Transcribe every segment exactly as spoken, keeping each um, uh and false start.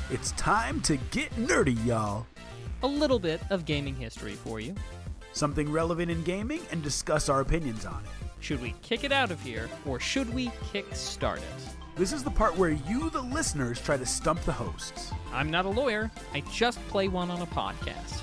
It's time to get nerdy, y'all. A little bit of gaming history for you. Something relevant in gaming and discuss our opinions on it. Should we kick it out of here, or should we kick start it? This is the part where you, the listeners, try to stump the hosts. I'm not a lawyer. I just play one on a podcast.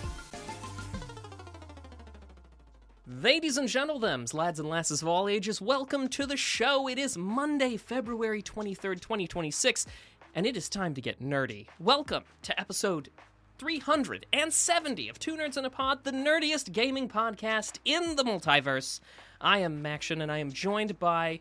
Ladies and gentlemen, lads and lasses of all ages, welcome to the show. It is Monday, February twenty-third, twenty twenty-six, and it is time to get nerdy. Welcome to episode three hundred seventy of Two Nerds in a Pod, the nerdiest gaming podcast in the multiverse. I am Maction, and I am joined by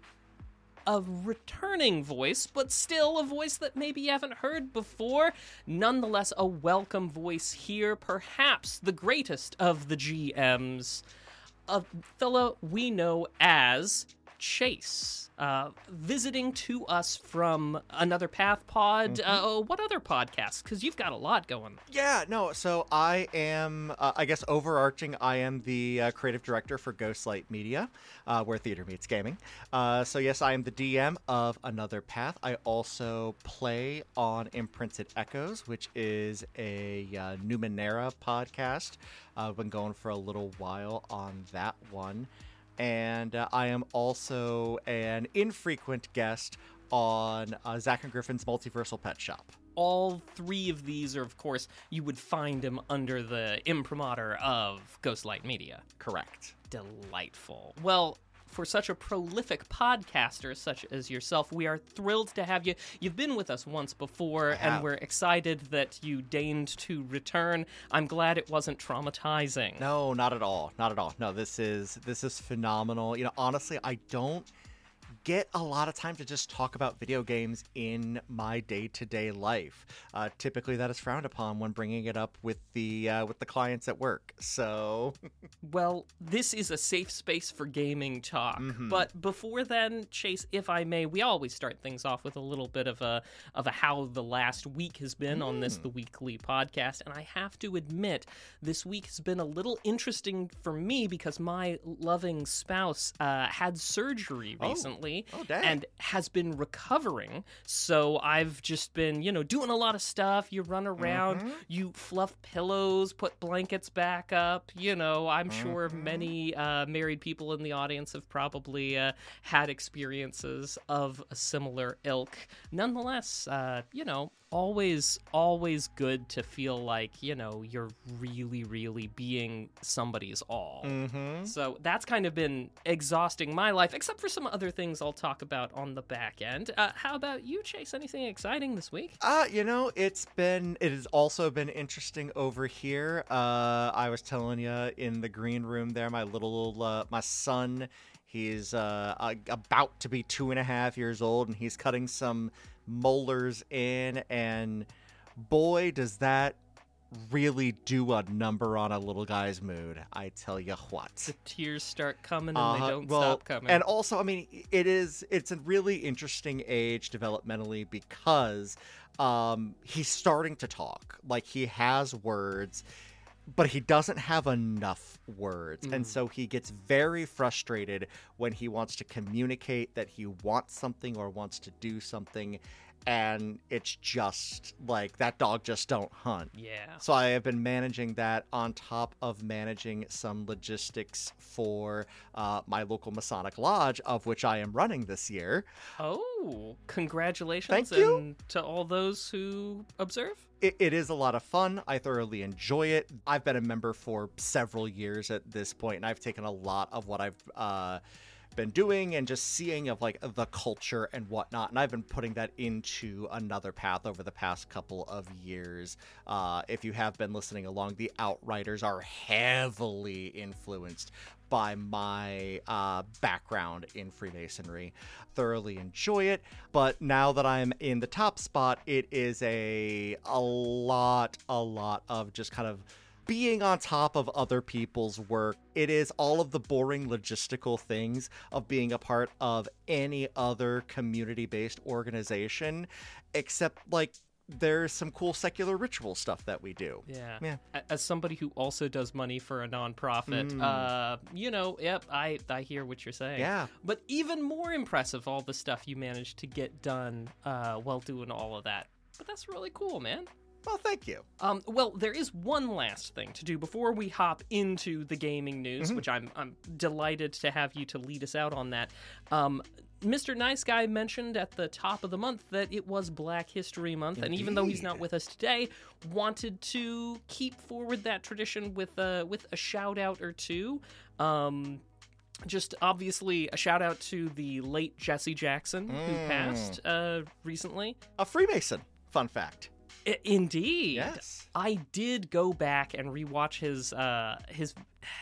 a returning voice, but still a voice that maybe you haven't heard before. Nonetheless, a welcome voice here, perhaps the greatest of the G Ms, a fella we know as Chase, uh, visiting to us from Another Path Pod. Mm-hmm. Uh, what other podcasts? Because you've got a lot going. Yeah, no, so I am, uh, I guess overarching, I am the uh, creative director for Ghostlight Media, uh, where theater meets gaming. Uh, so yes, I am the D M of Another Path. I also play on Imprinted Echoes, which is a uh, Numenera podcast. Uh, I've been going for a little while on that one. And uh, I am also an infrequent guest on uh, Zach and Griffin's Multiversal Pet Shop. All three of these are, of course, you would find them under the imprimatur of Ghostlight Media. Correct. Delightful. Well, for such a prolific podcaster such as yourself, we are thrilled to have you. You've been with us once before, and we're excited that you deigned to return. I'm glad it wasn't traumatizing. No, not at all. Not at all. No, this is this is phenomenal. You know, honestly, I don't get a lot of time to just talk about video games in my day-to-day life. Uh, typically, that is frowned upon when bringing it up with the uh, with the clients at work. So, well, this is a safe space for gaming talk. Mm-hmm. But before then, Chase, if I may, we always start things off with a little bit of a of a how the last week has been mm. on this the weekly podcast. And I have to admit, this week has been a little interesting for me because my loving spouse uh, had surgery recently. Oh. Oh, dang. And has been recovering. So I've just been, you know, doing a lot of stuff. You run around, mm-hmm. you fluff pillows, put blankets back up. You know, I'm mm-hmm. sure many uh, married people in the audience have probably uh, had experiences of a similar ilk. Nonetheless, uh, you know, always, always good to feel like, you know, you're really, really being somebody's all. Mm-hmm. So that's kind of been exhausting my life, except for some other things I'll talk about on the back end. Uh, how about you, Chase? Anything exciting this week? Uh, you know, it's been, it has also been interesting over here. Uh, I was telling you in the green room there, my little, uh, my son, he's uh, uh, about to be two and a half years old, and he's cutting some molars in, and boy, does that really do a number on a little guy's mood. I tell you what. The tears start coming and uh, they don't well, stop coming. And also, I mean, it is, it's a really interesting age developmentally because um, he's starting to talk. Like, he has words, but he doesn't have enough words. Mm. And so he gets very frustrated when he wants to communicate that he wants something or wants to do something. And it's just like that dog just don't hunt. Yeah. So I have been managing that on top of managing some logistics for uh, my local Masonic Lodge, of which I am running this year. Oh, congratulations. Thank you. And to all those who observe. It, it is a lot of fun. I thoroughly enjoy it. I've been a member for several years at this point, and I've taken a lot of what I've uh, been doing and just seeing of like the culture and whatnot, and I've been putting that into Another Path over the past couple of years. Uh, if you have been listening along, the Outriders are heavily influenced by my uh, background in Freemasonry. Thoroughly enjoy it, but now that I'm in the top spot, it is a a lot, a lot of just kind of being on top of other people's work. It is all of the boring logistical things of being a part of any other community-based organization, except like there's some cool secular ritual stuff that we do. Yeah. Yeah. As somebody who also does money for a nonprofit, mm. uh, you know, yep, I, I hear what you're saying. Yeah. But even more impressive, all the stuff you managed to get done uh, while doing all of that. But that's really cool, man. Well, thank you. Um, well, there is one last thing to do before we hop into the gaming news, mm-hmm. which I'm I'm delighted to have you to lead us out on that. Um, Mister Nice Guy mentioned at the top of the month that it was Black History Month, Indeed. And even though he's not with us today, wanted to keep forward that tradition with uh, with a shout out or two. Um, just obviously a shout out to the late Jesse Jackson, mm. who passed uh, recently. A Freemason. Fun fact. I- indeed. Yes. I did go back and rewatch his uh his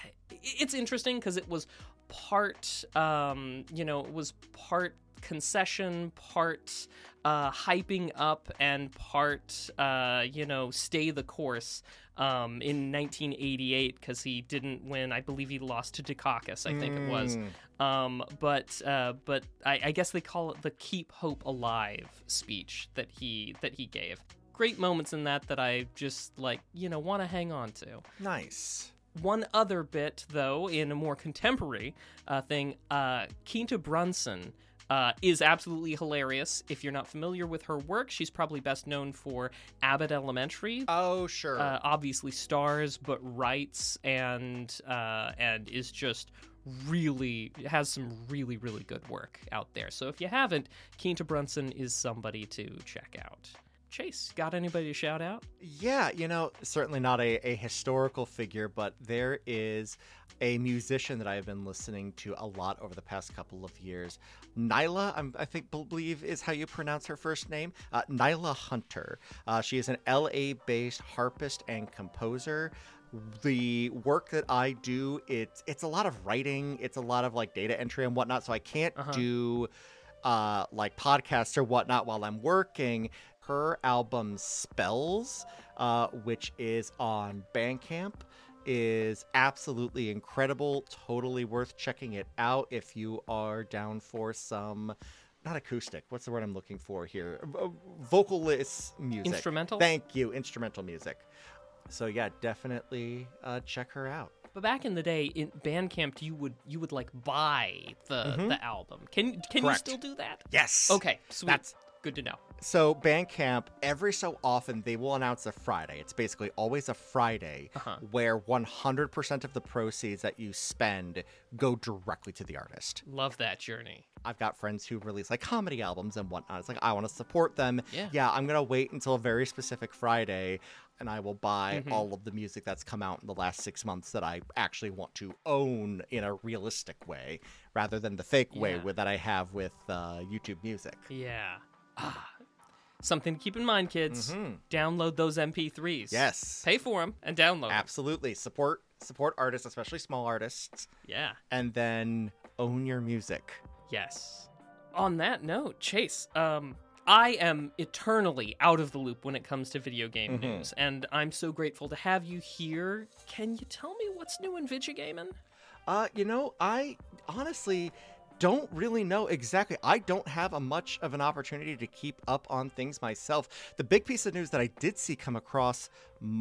it's interesting because it was part um you know it was part concession, part uh hyping up, and part uh you know stay the course um in nineteen eighty-eight because he didn't win. I believe he lost to Dukakis, I think mm. it was. Um, but uh, but I, I guess they call it the "Keep Hope Alive" speech that he that he gave. Great moments in that that I just, like, you know, want to hang on to. Nice. One other bit, though, in a more contemporary uh, thing, uh, Quinta Brunson uh, is absolutely hilarious. If you're not familiar with her work, she's probably best known for Abbott Elementary. Oh, sure. Uh, obviously stars, but writes and uh, and is just really, has some really, really good work out there. So if you haven't, Quinta Brunson is somebody to check out. Chase, got anybody to shout out? Yeah, you know, certainly not a, a historical figure, but there is a musician that I have been listening to a lot over the past couple of years. Nyla, I'm, I think, believe is how you pronounce her first name. Uh, Nyla Hunter. Uh, she is an L A-based harpist and composer. The work that I do, it's it's a lot of writing. It's a lot of like data entry and whatnot. So I can't uh-huh. do uh, like podcasts or whatnot while I'm working. Her album Spells, uh, which is on Bandcamp, is absolutely incredible. Totally worth checking it out if you are down for some, not acoustic, what's the word I'm looking for here? Vocalist music. Instrumental? Thank you, instrumental music. So yeah, definitely uh, check her out. But back in the day, in Bandcamp, you would you would like buy the mm-hmm. the album. Can can Correct. you still do that? Yes. Okay, sweet. That's good to know. So Bandcamp, every so often, they will announce a Friday. It's basically always a Friday uh-huh. where one hundred percent of the proceeds that you spend go directly to the artist. Love that journey. I've got friends who release like comedy albums and whatnot. It's like, I want to support them. Yeah, yeah I'm going to wait until a very specific Friday and I will buy mm-hmm. all of the music that's come out in the last six months that I actually want to own in a realistic way rather than the fake yeah. way with, that I have with uh, YouTube Music. Yeah. Ah. Something to keep in mind, kids. Mm-hmm. Download those M P threes. Yes. Pay for them and download them. Absolutely. Support support artists, especially small artists. Yeah. And then own your music. Yes. On that note, Chase, um, I am eternally out of the loop when it comes to video game mm-hmm. news, and I'm so grateful to have you here. Can you tell me what's new in video gaming? Uh, you know, I honestly don't really know exactly. I don't have a much of an opportunity to keep up on things myself. The big piece of news that I did see come across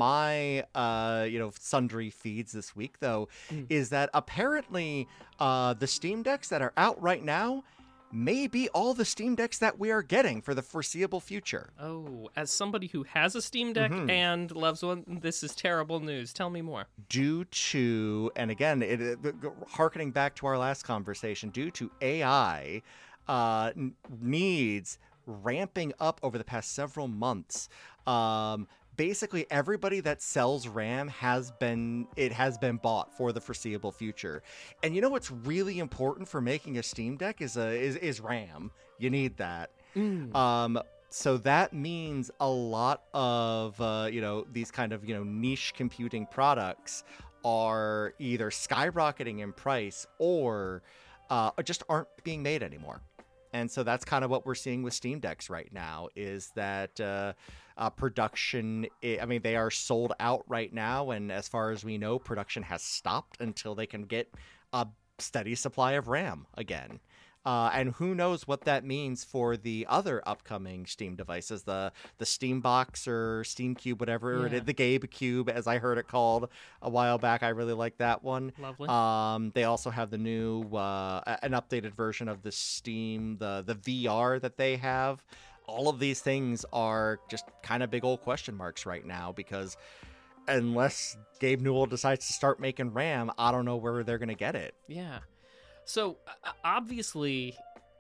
my, uh, you know, sundry feeds this week, though, mm. is that apparently uh, the Steam Decks that are out right now may be all the Steam Decks that we are getting for the foreseeable future. Oh, as somebody who has a Steam Deck mm-hmm. and loves one, this is terrible news. Tell me more. Due to, and again, it, it, harkening back to our last conversation, due to A I uh, n- needs ramping up over the past several months, um, basically everybody that sells RAM has been it has been bought for the foreseeable future. And you know what's really important for making a Steam Deck is a is, is RAM. You need that. Mm. Um so that means a lot of uh, you know, these kind of, you know, niche computing products are either skyrocketing in price or uh, just aren't being made anymore. And so that's kind of what we're seeing with Steam Decks right now, is that uh, uh, production, I mean, they are sold out right now. And as far as we know, production has stopped until they can get a steady supply of RAM again. Uh, and who knows what that means for the other upcoming Steam devices, the the Steam Box or Steam Cube, whatever yeah. it is, the Gabe Cube, as I heard it called a while back. I really like that one. Lovely. Um, they also have the new, uh, an updated version of the Steam, the the V R that they have. all of these things are just kind of big old question marks right now, because unless Gabe Newell decides to start making RAM, I don't know where they're going to get it. Yeah. So, uh, obviously,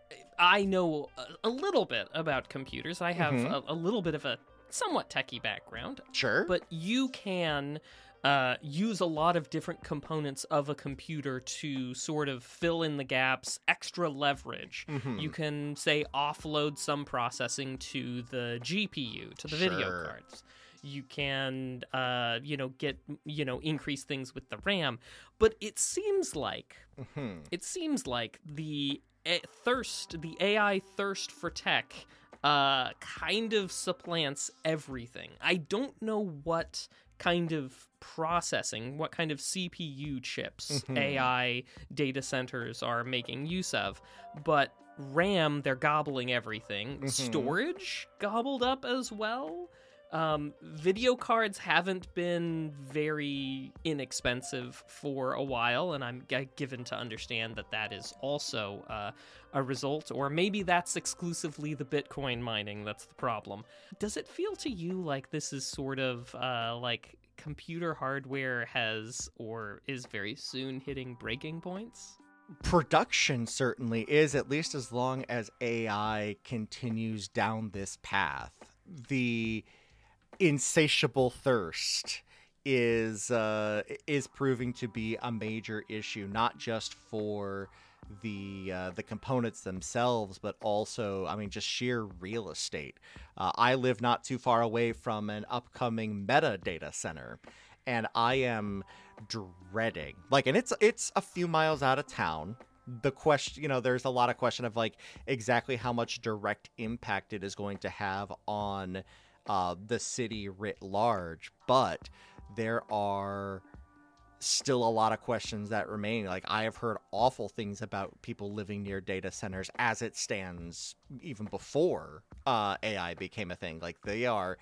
I know a, a little bit about computers. I have Mhm. a, a little bit of a somewhat techie background. Sure. But you can uh, use a lot of different components of a computer to sort of fill in the gaps, extra leverage. Mhm. You can, say, offload some processing to the G P U, to the video Sure. cards. You can, uh, you know, get, you know, increase things with the RAM. But it seems like, Mhm. it seems like the a- thirst, the A I thirst for tech uh, kind of supplants everything. I don't know what kind of processing, what kind of C P U chips Mhm. A I data centers are making use of, but RAM, they're gobbling everything. Mhm. Storage gobbled up as well. Um, video cards haven't been very inexpensive for a while, and I'm g- given to understand that that is also uh, a result, or maybe that's exclusively the Bitcoin mining that's the problem. Does it feel to you like this is sort of uh, like computer hardware has or is very soon hitting breaking points? Production certainly is, at least as long as A I continues down this path. The insatiable thirst is uh, is proving to be a major issue, not just for the uh, the components themselves, but also, I mean, just sheer real estate. Uh, I live not too far away from an upcoming Meta data center, and I am dreading, like, and it's it's a few miles out of town. The question, you know, there's a lot of question of like exactly how much direct impact it is going to have on uh, the city writ large, but there are still a lot of questions that remain. Like, I have heard awful things about people living near data centers as it stands, even before uh, A I became a thing. Like, they are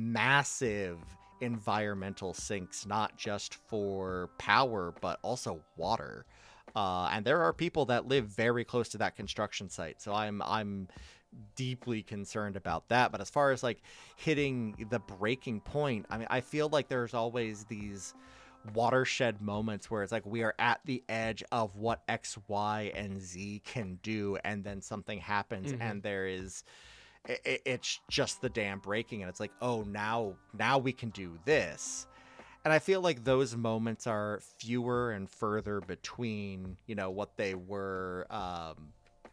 massive environmental sinks, not just for power, but also water. Uh, and there are people that live very close to that construction site. So I'm I'm deeply concerned about that. But as far as like hitting the breaking point, I mean, I feel like there's always these watershed moments where it's like we are at the edge of what X, Y, and Z can do, and then something happens, Mhm. and there is it, it's just the dam breaking, and it's like, oh, now now we can do this. And I feel like those moments are fewer and further between, you know, what they were um,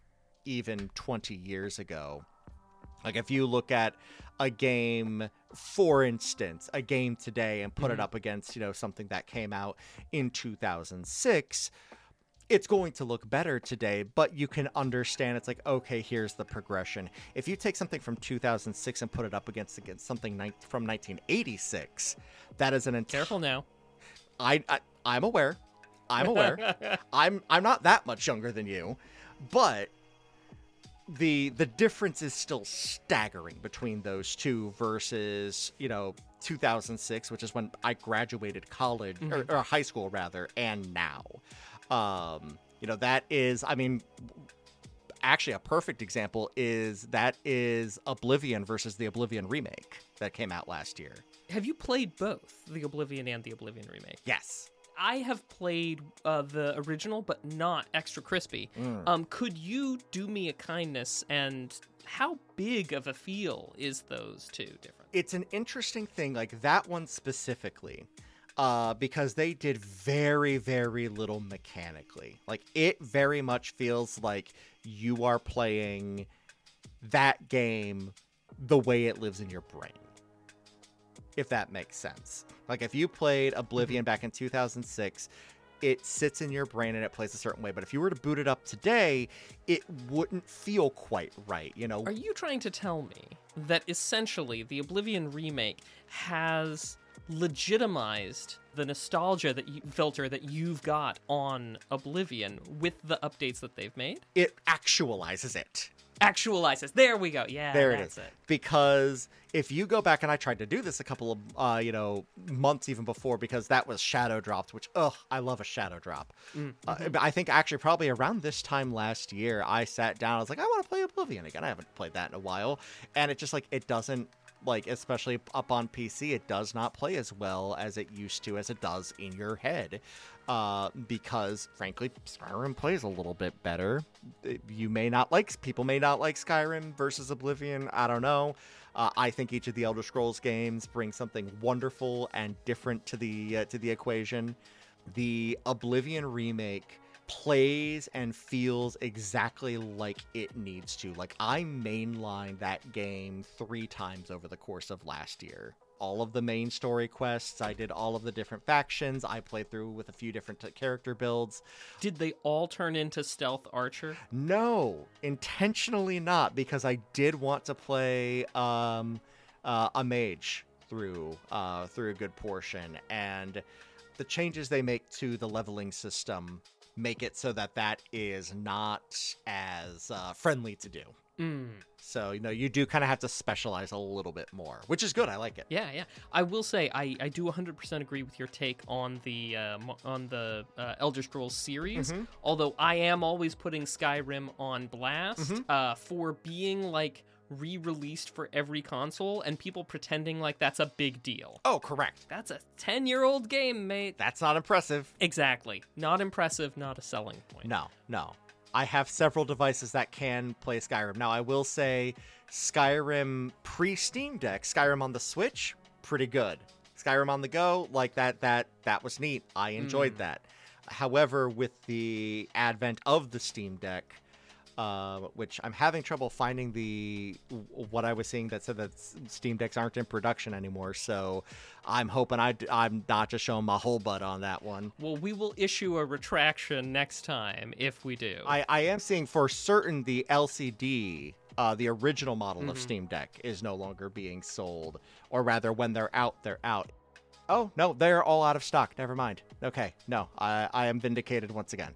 even twenty years ago. Like, if you look at a game, for instance, a game today, and put Mhm. it up against, you know, something that came out in two thousand six, it's going to look better today, but you can understand it's like, okay, here's the progression. If you take something from two thousand six and put it up against against something ni- from nineteen eighty-six, that is an ent- Careful now. I, I I'm aware. I'm aware. I'm I'm not that much younger than you, but the the difference is still staggering between those two versus, you know, two thousand six, which is when I graduated college or, or high school rather, and now. Um, you know, that is, I mean, actually a perfect example is that is Oblivion versus the Oblivion remake that came out last year. Have you played both the Oblivion and the Oblivion remake? Yes. I have played uh, the original, but not Extra Crispy. Mm. Um, could you do me a kindness, and how big of a feel is those two different? It's an interesting thing, like that one specifically, uh, because they did very, very little mechanically. Like, it very much feels like you are playing that game the way it lives in your brain, if that makes sense. Like, if you played Oblivion back in two thousand six, it sits in your brain and it plays a certain way. But if you were to boot it up today, it wouldn't feel quite right, you know? Are you trying to tell me that essentially the Oblivion remake has legitimized the nostalgia that you, filter that you've got on Oblivion with the updates that they've made? It actualizes it. Actualizes. There we go. Yeah, There it that's is. it. Because if you go back, and I tried to do this a couple of, uh, you know, months even before, because that was shadow dropped, which, ugh, I love a shadow drop. Mm-hmm. Uh, I think actually probably around this time last year, I sat down, I was like, I want to play Oblivion again. I haven't played that in a while. And it just like, it doesn't, like, especially up on P C, it does not play as well as it used to, as it does in your head. Uh, because, frankly, Skyrim plays a little bit better. You may not like, people may not like Skyrim versus Oblivion. I don't know. Uh, I think each of the Elder Scrolls games brings something wonderful and different to the uh, to the equation. The Oblivion remake plays and feels exactly like it needs to. Like, I mainlined that game three times over the course of last year. All of the main story quests, I did all of the different factions, I played through with a few different t- character builds. Did they all turn into Stealth Archer? No, intentionally not, because I did want to play um, uh, a mage through uh, through a good portion, and the changes they make to the leveling system make it so that that is not as uh, friendly to do. Mm. So, you know, you do kind of have to specialize a little bit more, which is good. I like it. Yeah, yeah. I will say I, I do one hundred percent agree with your take on the uh, mo- on the uh, Elder Scrolls series. Mm-hmm. Although I am always putting Skyrim on blast Mm-hmm. uh, for being like re-released for every console and people pretending like that's a big deal. Oh, correct. That's a ten-year-old game, mate. That's not impressive. Exactly. Not impressive, not a selling point. No, no. I have several devices that can play Skyrim. Now, I will say Skyrim pre-Steam Deck, Skyrim on the Switch, pretty good. Skyrim on the go, like that, that, that was neat. I enjoyed Mm. that. However, with the advent of the Steam Deck, uh, which I'm having trouble finding the what I was seeing that said that Steam Decks aren't in production anymore. So I'm hoping I, I'm not just showing my whole butt on that one. Well, we will issue a retraction next time if we do. I, I am seeing for certain the L C D, uh, the original model Mm-hmm. of Steam Deck, is no longer being sold. Or rather, when they're out, they're out. Oh, no, they're all out of stock. Never mind. Okay, no, I, I am vindicated once again.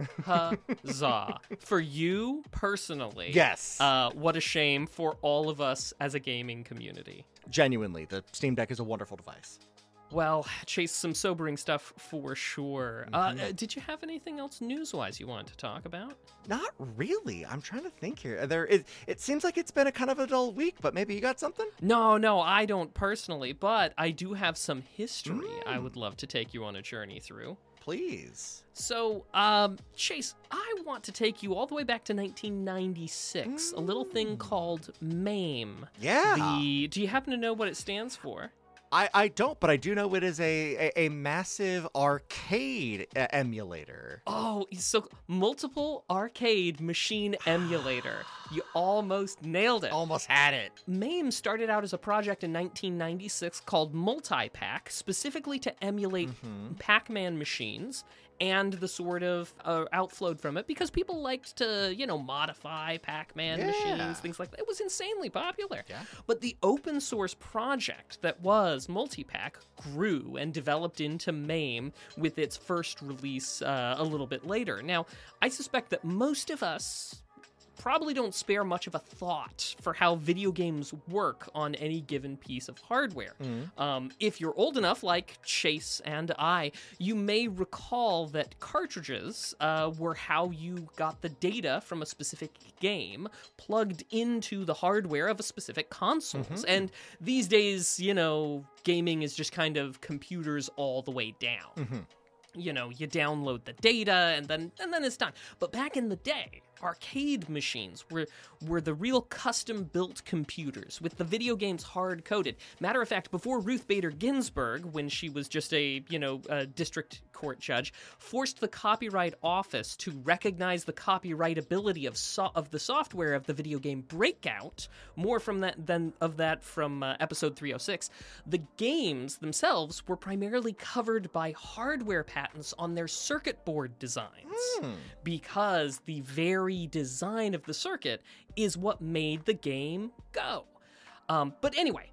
Huzzah. For you personally, Yes. Uh, what a shame for all of us as a gaming community. Genuinely, the Steam Deck is a wonderful device. Well, Chase, some sobering stuff for sure. Mm-hmm. Uh, did you have anything else news-wise you wanted to talk about? Not really. I'm trying to think here. There, it, it seems like it's been a kind of a dull week, but maybe you got something? No, no, I don't personally, but I do have some history I Mm. would love to take you on a journey through. Please. So, um, Chase, I want to take you all the way back to nineteen ninety-six, a little thing called MAME. Yeah. The, do you happen to know what it stands for? I, I don't, but I do know it is a, a, a massive arcade uh, emulator. Oh, so multiple arcade machine emulator. You almost nailed it. Almost had it. MAME started out as a project in nineteen ninety-six called Multipack, specifically to emulate Pac-Man machines, and the sort of uh, outflowed from it because people liked to, you know, modify Pac-Man Yeah. machines, things like that. It was insanely popular. Yeah. But the open source project that was Multipack grew and developed into MAME with its first release uh, a little bit later. Now, I suspect that most of us probably don't spare much of a thought for how video games work on any given piece of hardware. Um, if you're old enough, like Chase and I, you may recall that cartridges uh, were how you got the data from a specific game plugged into the hardware of a specific consoles. And these days, you know, gaming is just kind of computers all the way down. You know, you download the data and then and then it's done. But back in the day, arcade machines were were the real custom-built computers with the video games hard-coded. Matter of fact, before Ruth Bader Ginsburg, when she was just a, you know, a district court judge, forced the Copyright Office to recognize the copyrightability of so- of the software of the video game Breakout, more from that than of that from uh, episode three oh six, the games themselves were primarily covered by hardware patents on their circuit board designs, because the very design of the circuit is what made the game go. Um, but anyway,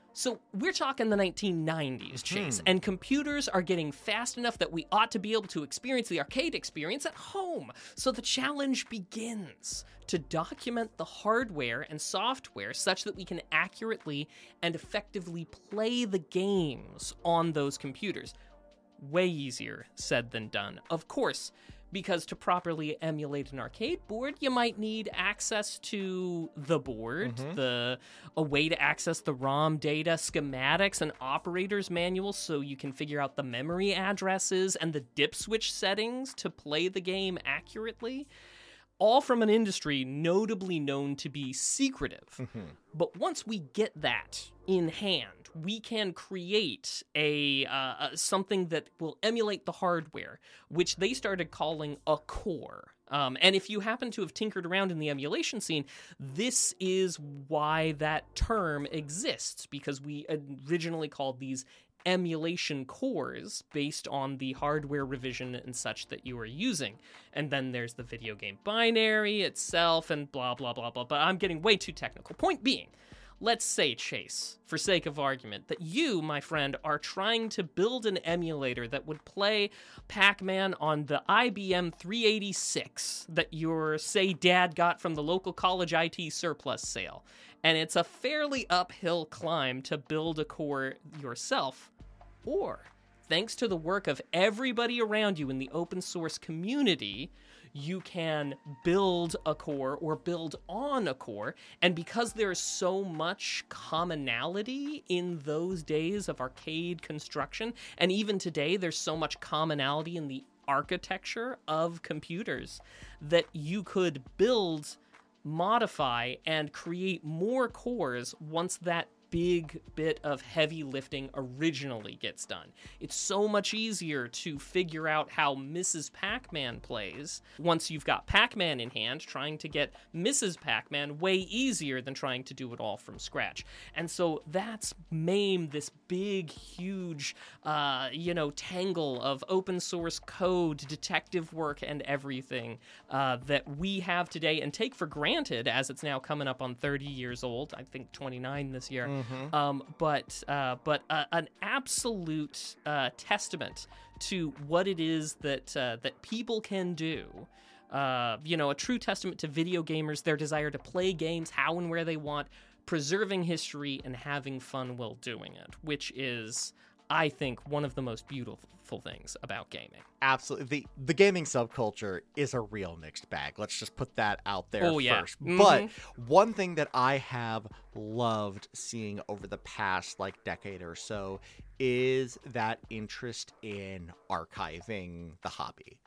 So we're talking the nineteen nineties, Chase, and computers are getting fast enough that we ought to be able to experience the arcade experience at home. So the challenge begins to document the hardware and software such that we can accurately and effectively play the games on those computers. Way easier said than done. Of course, because to properly emulate an arcade board, you might need access to the board, mm-hmm. the a way to access the ROM data, schematics, and operator's manual so you can figure out the memory addresses and the dip switch settings to play the game accurately. All from an industry notably known to be secretive. Mm-hmm. But once we get that in hand, we can create a uh, something that will emulate the hardware, which they started calling a core. Um, and if you happen to have tinkered around in the emulation scene, this is why that term exists, because we originally called these emulation cores based on the hardware revision and such that you are using. And then there's the video game binary itself and blah, blah, blah, blah. But I'm getting way too technical. Point being, let's say, Chase, for sake of argument, that you, my friend, are trying to build an emulator that would play Pac-Man on the I B M three eighty-six that your, say, dad got from the local college I T surplus sale. And it's a fairly uphill climb to build a core yourself. Or, thanks to the work of everybody around you in the open source community, you can build a core or build on a core. And because there's so much commonality in those days of arcade construction, and even today there's so much commonality in the architecture of computers, that you could build, modify, and create more cores once that big bit of heavy lifting originally gets done. It's so much easier to figure out how Missus Pac-Man plays once you've got Pac-Man in hand. Trying to get Missus Pac-Man way easier than trying to do it all from scratch. And so that's MAME, this big, huge, uh, you know, tangle of open source code, detective work, and everything uh, that we have today and take for granted as it's now coming up on thirty years old. I think twenty-nine this year. Mm. Mm-hmm. Um, but uh, but uh, an absolute uh, testament to what it is that uh, that people can do. Uh, you know, a true testament to video gamers, their desire to play games how and where they want, preserving history and having fun while doing it, which is, I think, one of the most beautiful things about gaming. Absolutely. The the gaming subculture is a real mixed bag. Let's just put that out there oh, yeah. first. Mm-hmm. But one thing that I have loved seeing over the past like decade or so is that interest in archiving the hobby.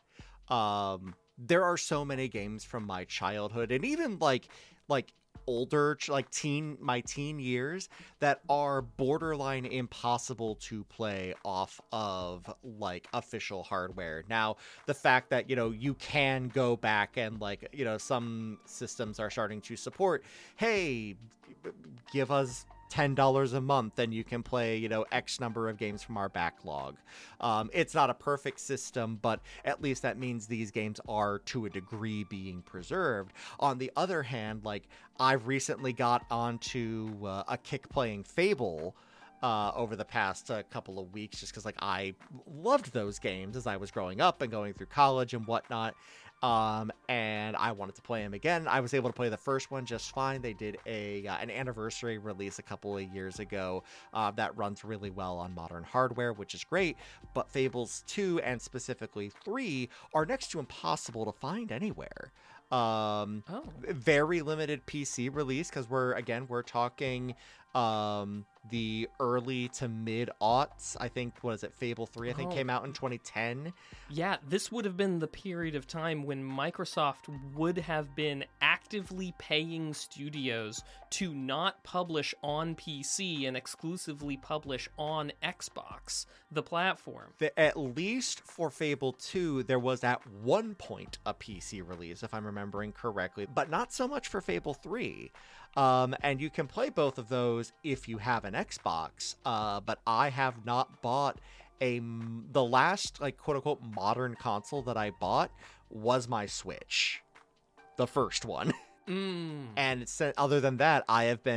Um, there are so many games from my childhood and even like like older, like teen, my teen years that are borderline impossible to play off of like official hardware. Now, the fact that, you know, you can go back and like, you know, some systems are starting to support, hey, give us ten dollars a month and you can play, you know, X number of games from our backlog. Um, it's not a perfect system, but at least that means these games are to a degree being preserved. On the other hand, like I've recently got onto uh, a kick playing Fable uh, over the past uh, couple of weeks, just because like I loved those games as I was growing up and going through college and whatnot. Um, and I wanted to play them again. I was able to play the first one just fine. They did a uh, an anniversary release a couple of years ago uh, that runs really well on modern hardware, which is great. But Fables two and specifically three are next to impossible to find anywhere. Um, oh. Very limited P C release because we're, again, we're talking um, the early to mid aughts. I think, what is it, Fable three, I think, oh. came out in twenty ten. Yeah, this would have been the period of time when Microsoft would have been actively paying studios to not publish on P C and exclusively publish on Xbox, the platform. The, at least for Fable two, there was at one point a P C release, if I'm remembering correctly, but not so much for Fable three. Um, and you can play both of those if you have an Xbox, uh, but I have not bought a, the last, like, quote-unquote modern console that I bought was my Switch. The first one. Mm. And it's, other than that, I have been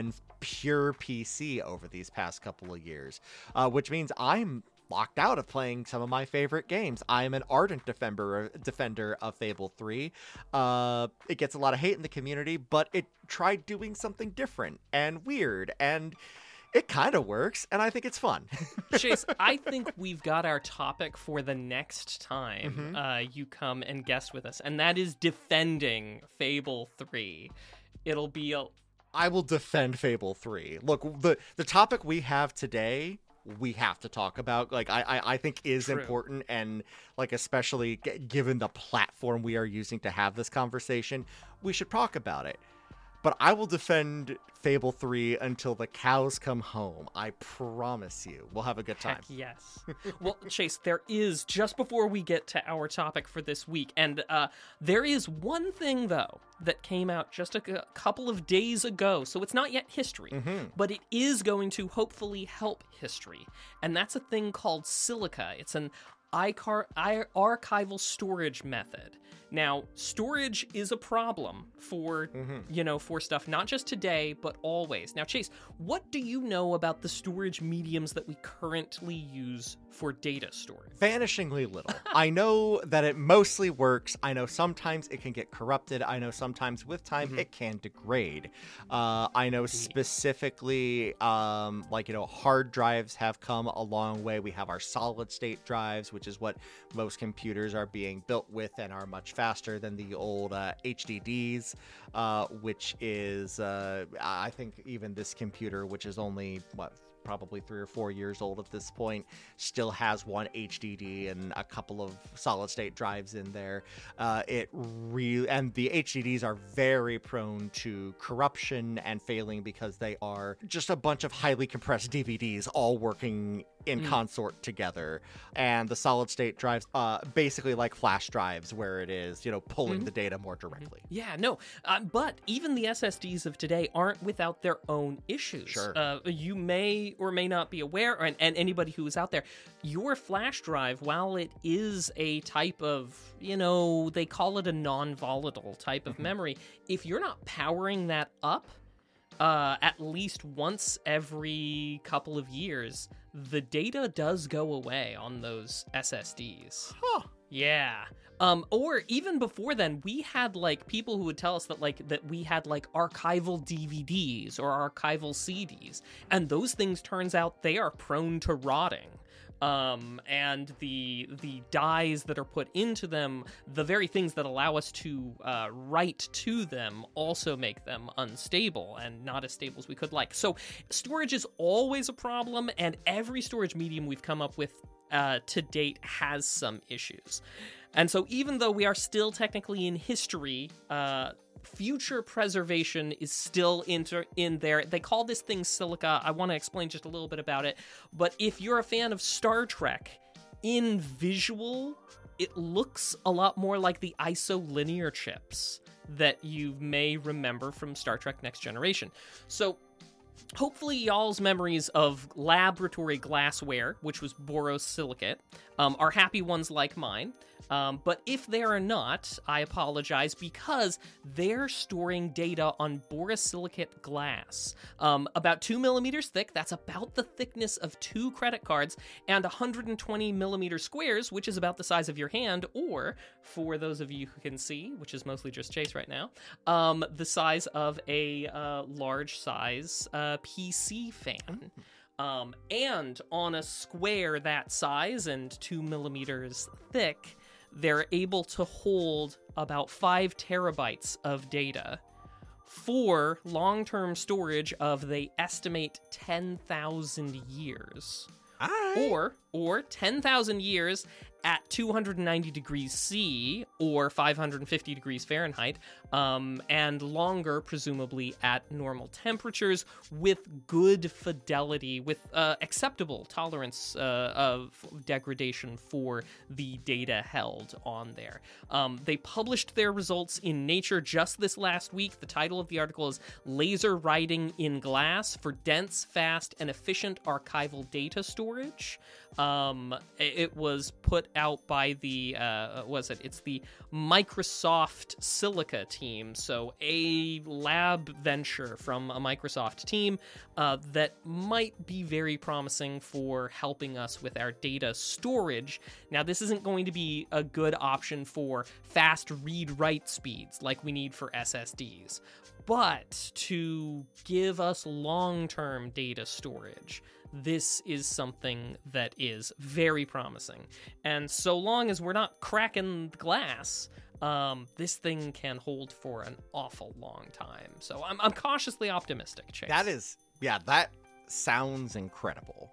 pure P C over these past couple of years, uh, which means I'm locked out of playing some of my favorite games. I am an ardent defender defender of Fable three. Uh, it gets a lot of hate in the community, but it tried doing something different and weird, and it kind of works, and I think it's fun. Chase, I think we've got our topic for the next time Mm-hmm. uh, you come and guest with us, and that is defending Fable three. It'll be a... I will defend Fable three. Look, the the topic we have today, we have to talk about. Like, I I, I think is True. important, and like especially g- given the platform we are using to have this conversation, we should talk about it. But I will defend Fable three until the cows come home. I promise you. We'll have a good time. Heck yes. Well, Chase, there is, just before we get to our topic for this week, and uh, there is one thing, though, that came out just a c- couple of days ago, so it's not yet history, Mm-hmm. but it is going to hopefully help history, and that's a thing called Silica. It's an icar- I- archival storage method. Now, storage is a problem for, Mm-hmm. you know, for stuff not just today, but always. Now, Chase, what do you know about the storage mediums that we currently use for data storage? Vanishingly little. I know that it mostly works. I know sometimes it can get corrupted. I know sometimes with time Mm-hmm. it can degrade. Uh, I know specifically, um, like, you know, hard drives have come a long way. We have our solid state drives, which is what most computers are being built with and are much faster than the old uh, H D Ds, uh, which is, uh, I think even this computer, which is only, what, probably three or four years old at this point, still has one H D D and a couple of solid state drives in there. Uh, it really, and the H D Ds are very prone to corruption and failing because they are just a bunch of highly compressed D V Ds all working in Mm. consort together. And the solid state drives, uh, basically like flash drives, where it is, you know, pulling Mhm. the data more directly. Yeah, no, uh, but even the S S Ds of today aren't without their own issues. Sure. Uh, you may or may not be aware, and, and anybody who is out there, your flash drive, while it is a type of, you know, they call it a non-volatile type of Mhm. memory, if you're not powering that up uh, at least once every couple of years, the data does go away on those S S Ds. Huh. Yeah. Um, or even before then, we had like people who would tell us that like that we had like archival D V Ds or archival C Ds, and those things, turns out, they are prone to rotting. Um, and the the dyes that are put into them, the very things that allow us to uh, write to them, also make them unstable and not as stable as we could like. So storage is always a problem, and every storage medium we've come up with uh, to date has some issues. And so even though we are still technically in history, uh, future preservation is still inter- in there. They call this thing Silica. I want to explain just a little bit about it. But if you're a fan of Star Trek, in visual, it looks a lot more like the isolinear chips that you may remember from Star Trek Next Generation. So hopefully y'all's memories of laboratory glassware, which was borosilicate, um, are happy ones like mine. Um, but if they are not, I apologize, because they're storing data on borosilicate glass. Um, about two millimeters thick, that's about the thickness of two credit cards, and one hundred twenty millimeter squares, which is about the size of your hand, or, for those of you who can see, which is mostly just Chase right now, um, the size of a uh, large size uh, P C fan. Um, and on a square that size and two millimeters thick, they're able to hold about five terabytes of data for long-term storage of, they estimate, ten thousand years. All right. Or, or ten thousand years at two hundred ninety degrees C or five hundred fifty degrees Fahrenheit, um, and longer, presumably, at normal temperatures with good fidelity, with uh, acceptable tolerance uh, of degradation for the data held on there. Um, they published their results in Nature just this last week. The title of the article is Laser Writing in Glass for Dense, Fast, and Efficient Archival Data Storage. Um, it was put out by the, uh, what was it? It's the Microsoft Silica team. So a lab venture from a Microsoft team uh, that might be very promising for helping us with our data storage. Now, this isn't going to be a good option for fast read-write speeds like we need for S S Ds, but to give us long-term data storage, this is something that is very promising. And so long as we're not cracking the glass, um, this thing can hold for an awful long time. So I'm, I'm cautiously optimistic, Chase. That is, yeah, that sounds incredible.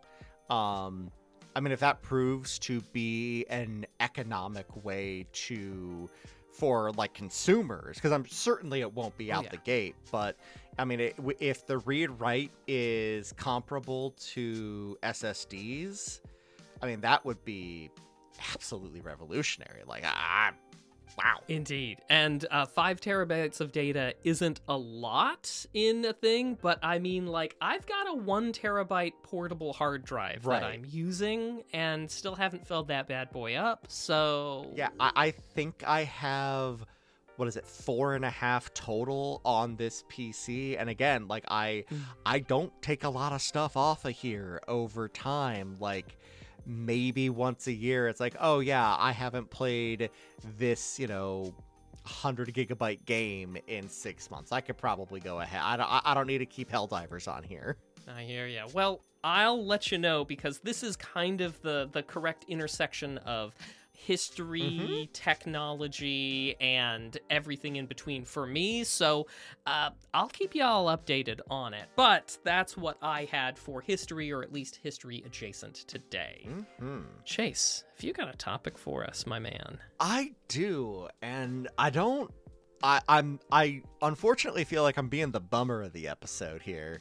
Um, I mean, if that proves to be an economic way to, for like consumers, because I'm certainly it won't be out oh, yeah. the gate, but I mean, it, if the read write is comparable to S S Ds, I mean, that would be absolutely revolutionary. Like, ah, wow. Indeed. And uh, five terabytes of data isn't a lot in a thing, but I mean, like, I've got a one terabyte portable hard drive Right. that I'm using and still haven't filled that bad boy up. So Yeah, I, I think I have, what is it, four and a half total on this P C. And again, like, I, I don't take a lot of stuff off of here over time. Like, maybe once a year it's like, oh yeah, I haven't played this, you know, one hundred gigabyte game in six months. I could probably go ahead. I don't, I don't need to keep Helldivers on here. I hear ya. Well, I'll let you know, because this is kind of the the correct intersection of history, Mm-hmm. technology, and everything in between for me. So uh, I'll keep y'all updated on it. But that's what I had for history, or at least history adjacent today. Mm-hmm. Chase, have you got a topic for us, my man? I do, and I don't. I, I'm. I unfortunately feel like I'm being the bummer of the episode here.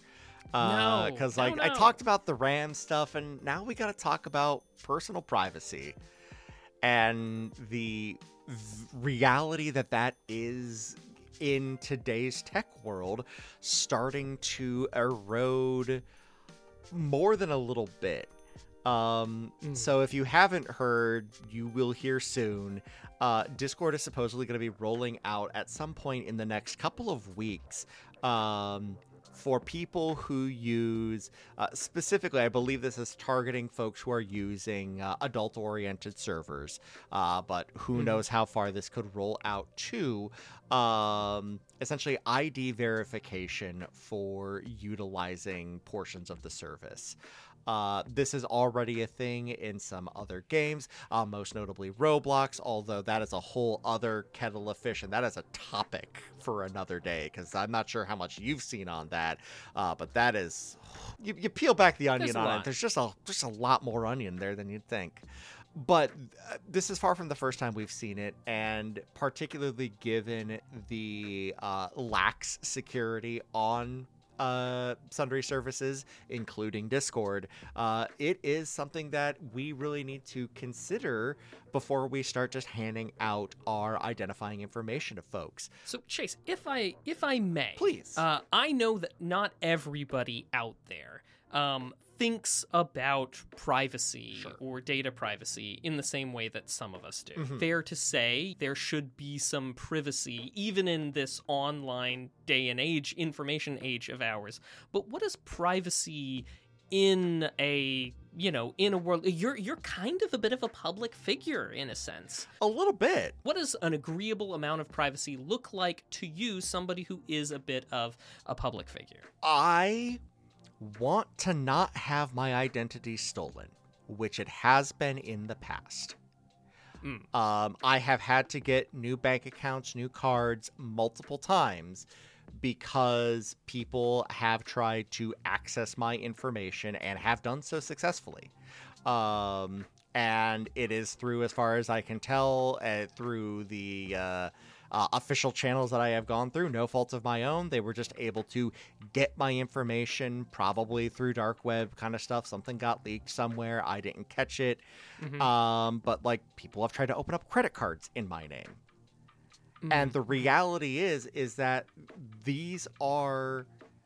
No, because no, like I no. talked about the RAM stuff, and now we got to talk about personal privacy and the v- reality that that is in today's tech world, starting to erode more than a little bit. Um, Mm. So if you haven't heard, you will hear soon. Uh, Discord is supposedly going to be rolling out at some point in the next couple of weeks. Um, for people who use, uh, specifically, I believe this is targeting folks who are using uh, adult-oriented servers, uh, but who Mhm. knows how far this could roll out to. Um, essentially, I D verification for utilizing portions of the service. Uh, this is already a thing in some other games, uh, most notably Roblox, although that is a whole other kettle of fish, and that is a topic for another day, because I'm not sure how much you've seen on that, uh, but that is, you, you peel back the onion There's a on lot. it, there's just a, just a lot more onion there than you'd think. But uh, this is far from the first time we've seen it, and particularly given the uh, lax security on uh, sundry services, including Discord, uh, it is something that we really need to consider before we start just handing out our identifying information to folks. So, Chase, if I if I may, Please. uh, I know that not everybody out there um, thinks about privacy Sure. or data privacy in the same way that some of us do. Mhm. Fair to say, there should be some privacy, even in this online day and age, information age of ours. But what is privacy in a, you know, in a world? You're you're kind of a bit of a public figure in a sense. A little bit. What does an agreeable amount of privacy look like to you, somebody who is a bit of a public figure? I want to not have my identity stolen, which it has been in the past. Mm. Um, I have had to get new bank accounts, new cards multiple times because people have tried to access my information and have done so successfully. Um, and it is through, as far as I can tell, uh, through the uh, uh, official channels that I have gone through, no fault of my own. They were just able to get my information, probably through dark web kind of stuff. Something got leaked somewhere. I didn't catch it. Mhm. Um, but like, people have tried to open up credit cards in my name. Mm. And the reality is, is that these are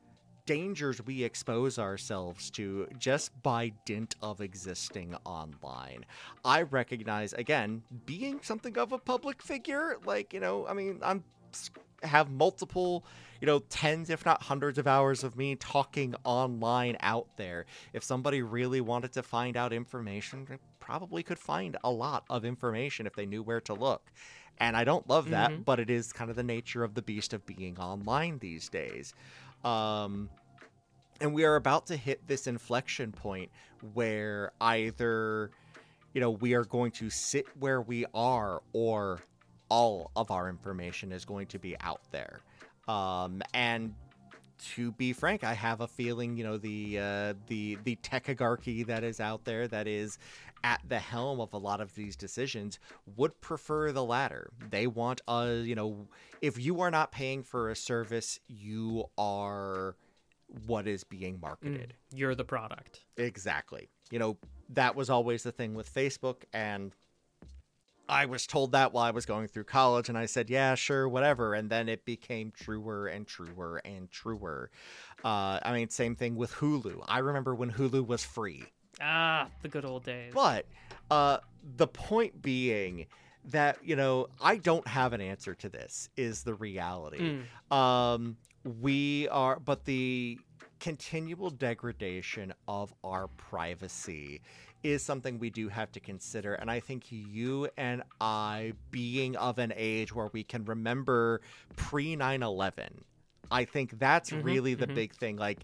dangers we expose ourselves to just by dint of existing online. I recognize, again, being something of a public figure, like, you know, I mean, I'm have multiple, you know, tens, if not hundreds of hours of me talking online out there. If somebody really wanted to find out information, they probably could find a lot of information if they knew where to look. And I don't love that, Mm-hmm. but it is kind of the nature of the beast of being online these days. Um, and we are about to hit this inflection point where either, you know, we are going to sit where we are, or all of our information is going to be out there. Um, and to be frank, I have a feeling, you know, the uh, the the techigarchy that is out there, that is at the helm of a lot of these decisions, would prefer the latter. They want, uh, you know, if you are not paying for a service, you are what is being marketed. Mm, you're the product. Exactly. You know, that was always the thing with Facebook, and I was told that while I was going through college, and I said, yeah, sure, whatever. And then it became truer and truer and truer. Uh, I mean, same thing with Hulu. I remember when Hulu was free. Ah, the good old days. But uh, the point being that, you know, I don't have an answer to this, is the reality. Mm. Um, we are, but the continual degradation of our privacy is something we do have to consider. And I think you and I, being of an age where we can remember pre nine eleven, I think that's Mm-hmm, really the mm-hmm. big thing. Like,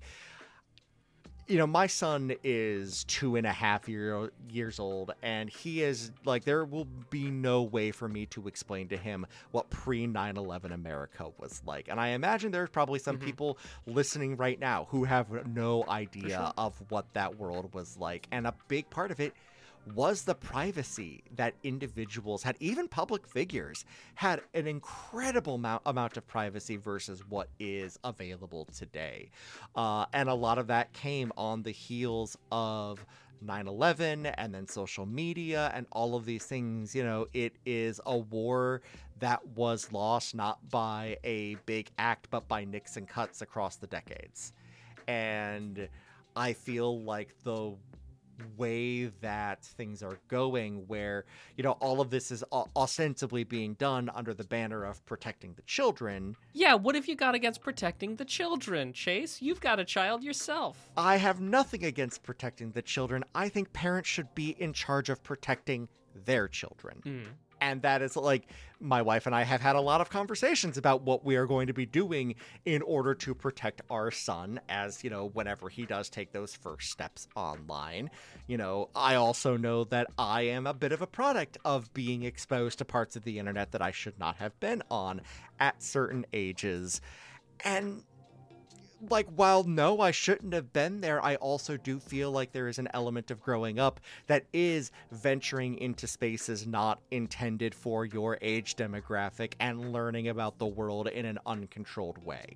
you know, my son is two and a half year, years old, and he is like, there will be no way for me to explain to him what pre nine eleven America was like. And I imagine there's probably some Mhm. people listening right now who have no idea sure. of what that world was like. And a big part of it was the privacy that individuals had, even public figures, had an incredible amount, amount of privacy versus what is available today. Uh, and a lot of that came on the heels of nine eleven and then social media and all of these things. You know, it is a war that was lost not by a big act, but by nicks and cuts across the decades. And I feel like the way that things are going, where, you know, all of this is o- ostensibly being done under the banner of protecting the children. Yeah, what have you got against protecting the children, Chase? You've got a child yourself. I have nothing against protecting the children. I think parents should be in charge of protecting their children. Mm. And that is, like, my wife and I have had a lot of conversations about what we are going to be doing in order to protect our son, as, you know, whenever he does take those first steps online. You know, I also know that I am a bit of a product of being exposed to parts of the internet that I should not have been on at certain ages. And, like, while no, I shouldn't have been there, I also do feel like there is an element of growing up that is venturing into spaces not intended for your age demographic and learning about the world in an uncontrolled way.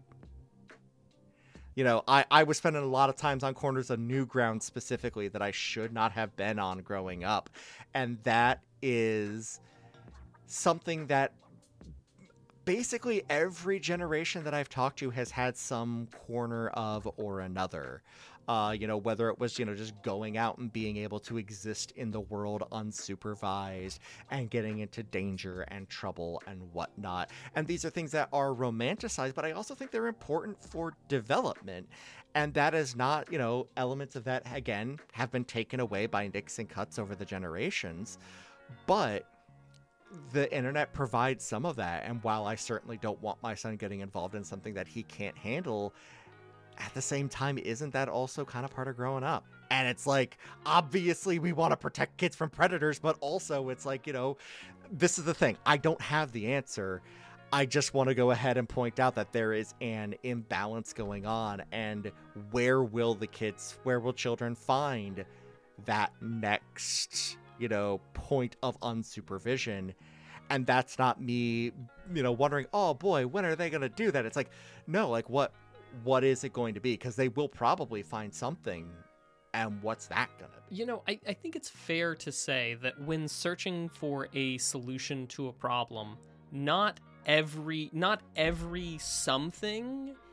You know, I, I was spending a lot of times on corners of Newgrounds specifically that I should not have been on growing up. And that is something that basically every generation that I've talked to has had some corner of or another. Uh, you know, whether it was, you know, just going out and being able to exist in the world unsupervised and getting into danger and trouble and whatnot. And these are things that are romanticized, but I also think they're important for development. And that is not, you know, elements of that, again, have been taken away by nicks and cuts over the generations. But the internet provides some of that, and while I certainly don't want my son getting involved in something that he can't handle, at the same time, isn't that also kind of part of growing up? And it's like, obviously we want to protect kids from predators, but also it's like, you know, this is the thing. I don't have the answer. I just want to go ahead and point out that there is an imbalance going on, and where will the kids, where will children find that next, you know, point of unsupervision? And that's not me, you know, wondering, oh boy, when are they going to do that? It's like, no, like what, what is it going to be? Because they will probably find something. And what's that going to be? You know, I, I think it's fair to say that when searching for a solution to a problem, not every, not every something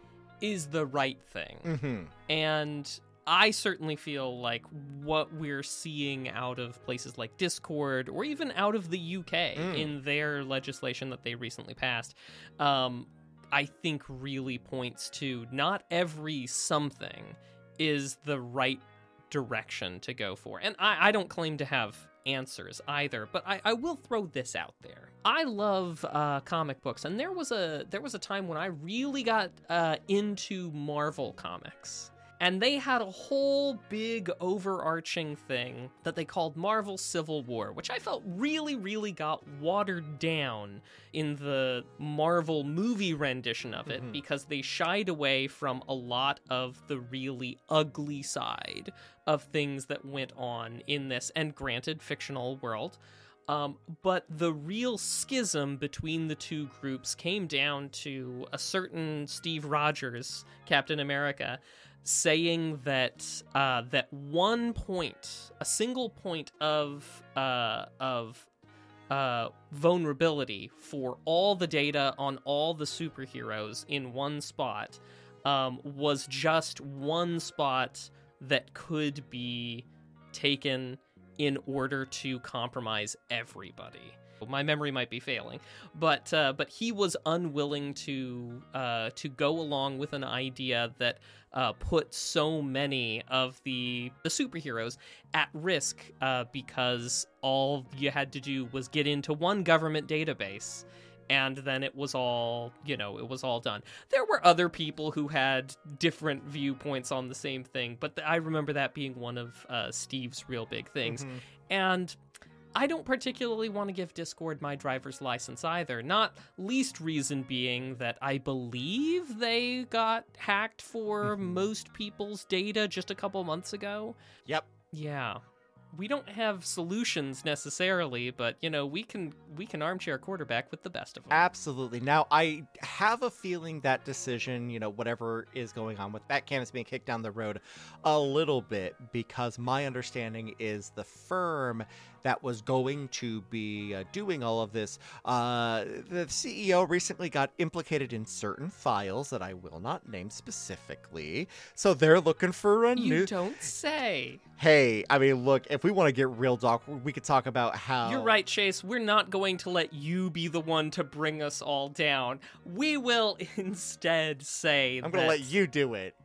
is the right thing. Mm-hmm. And I certainly feel like what we're seeing out of places like Discord, or even out of the U K Mm. in their legislation that they recently passed, um, I think really points to not every something is the right direction to go for. And I, I don't claim to have answers either, but I, I will throw this out there. I love uh, comic books, and there was a there was a time when I really got uh, into Marvel comics. And they had a whole big overarching thing that they called Marvel Civil War, which I felt really, really got watered down in the Marvel movie rendition of it, Mhm. because they shied away from a lot of the really ugly side of things that went on in this, and granted, fictional world. Um, but the real schism between the two groups came down to a certain Steve Rogers, Captain America, saying that uh, that one point, a single point of uh, of uh, vulnerability for all the data on all the superheroes in one spot um, was just one spot that could be taken in order to compromise everybody. My memory might be failing, but uh, but he was unwilling to uh, to go along with an idea that uh, put so many of the the superheroes at risk uh, because all you had to do was get into one government database, and then it was all, you know, it was all done. There were other people who had different viewpoints on the same thing, but th- I remember that being one of uh, Steve's real big things. Mhm. And I don't particularly want to give Discord my driver's license either, not least reason being that I believe they got hacked for most people's data just a couple months ago. Yep. Yeah. We don't have solutions necessarily, but, you know, we can we can armchair quarterback with the best of them. Absolutely. Now, I have a feeling that decision, you know, whatever is going on with that canvas being kicked down the road a little bit, because my understanding is the firm that was going to be uh, doing all of this, uh, the C E O recently got implicated in certain files that I will not name specifically. So they're looking for a You new... don't say. Hey, I mean, look, if we want to get real dark, we could talk about how... You're right, Chase. We're not going to let you be the one to bring us all down. We will instead say I'm going to that... let you do it.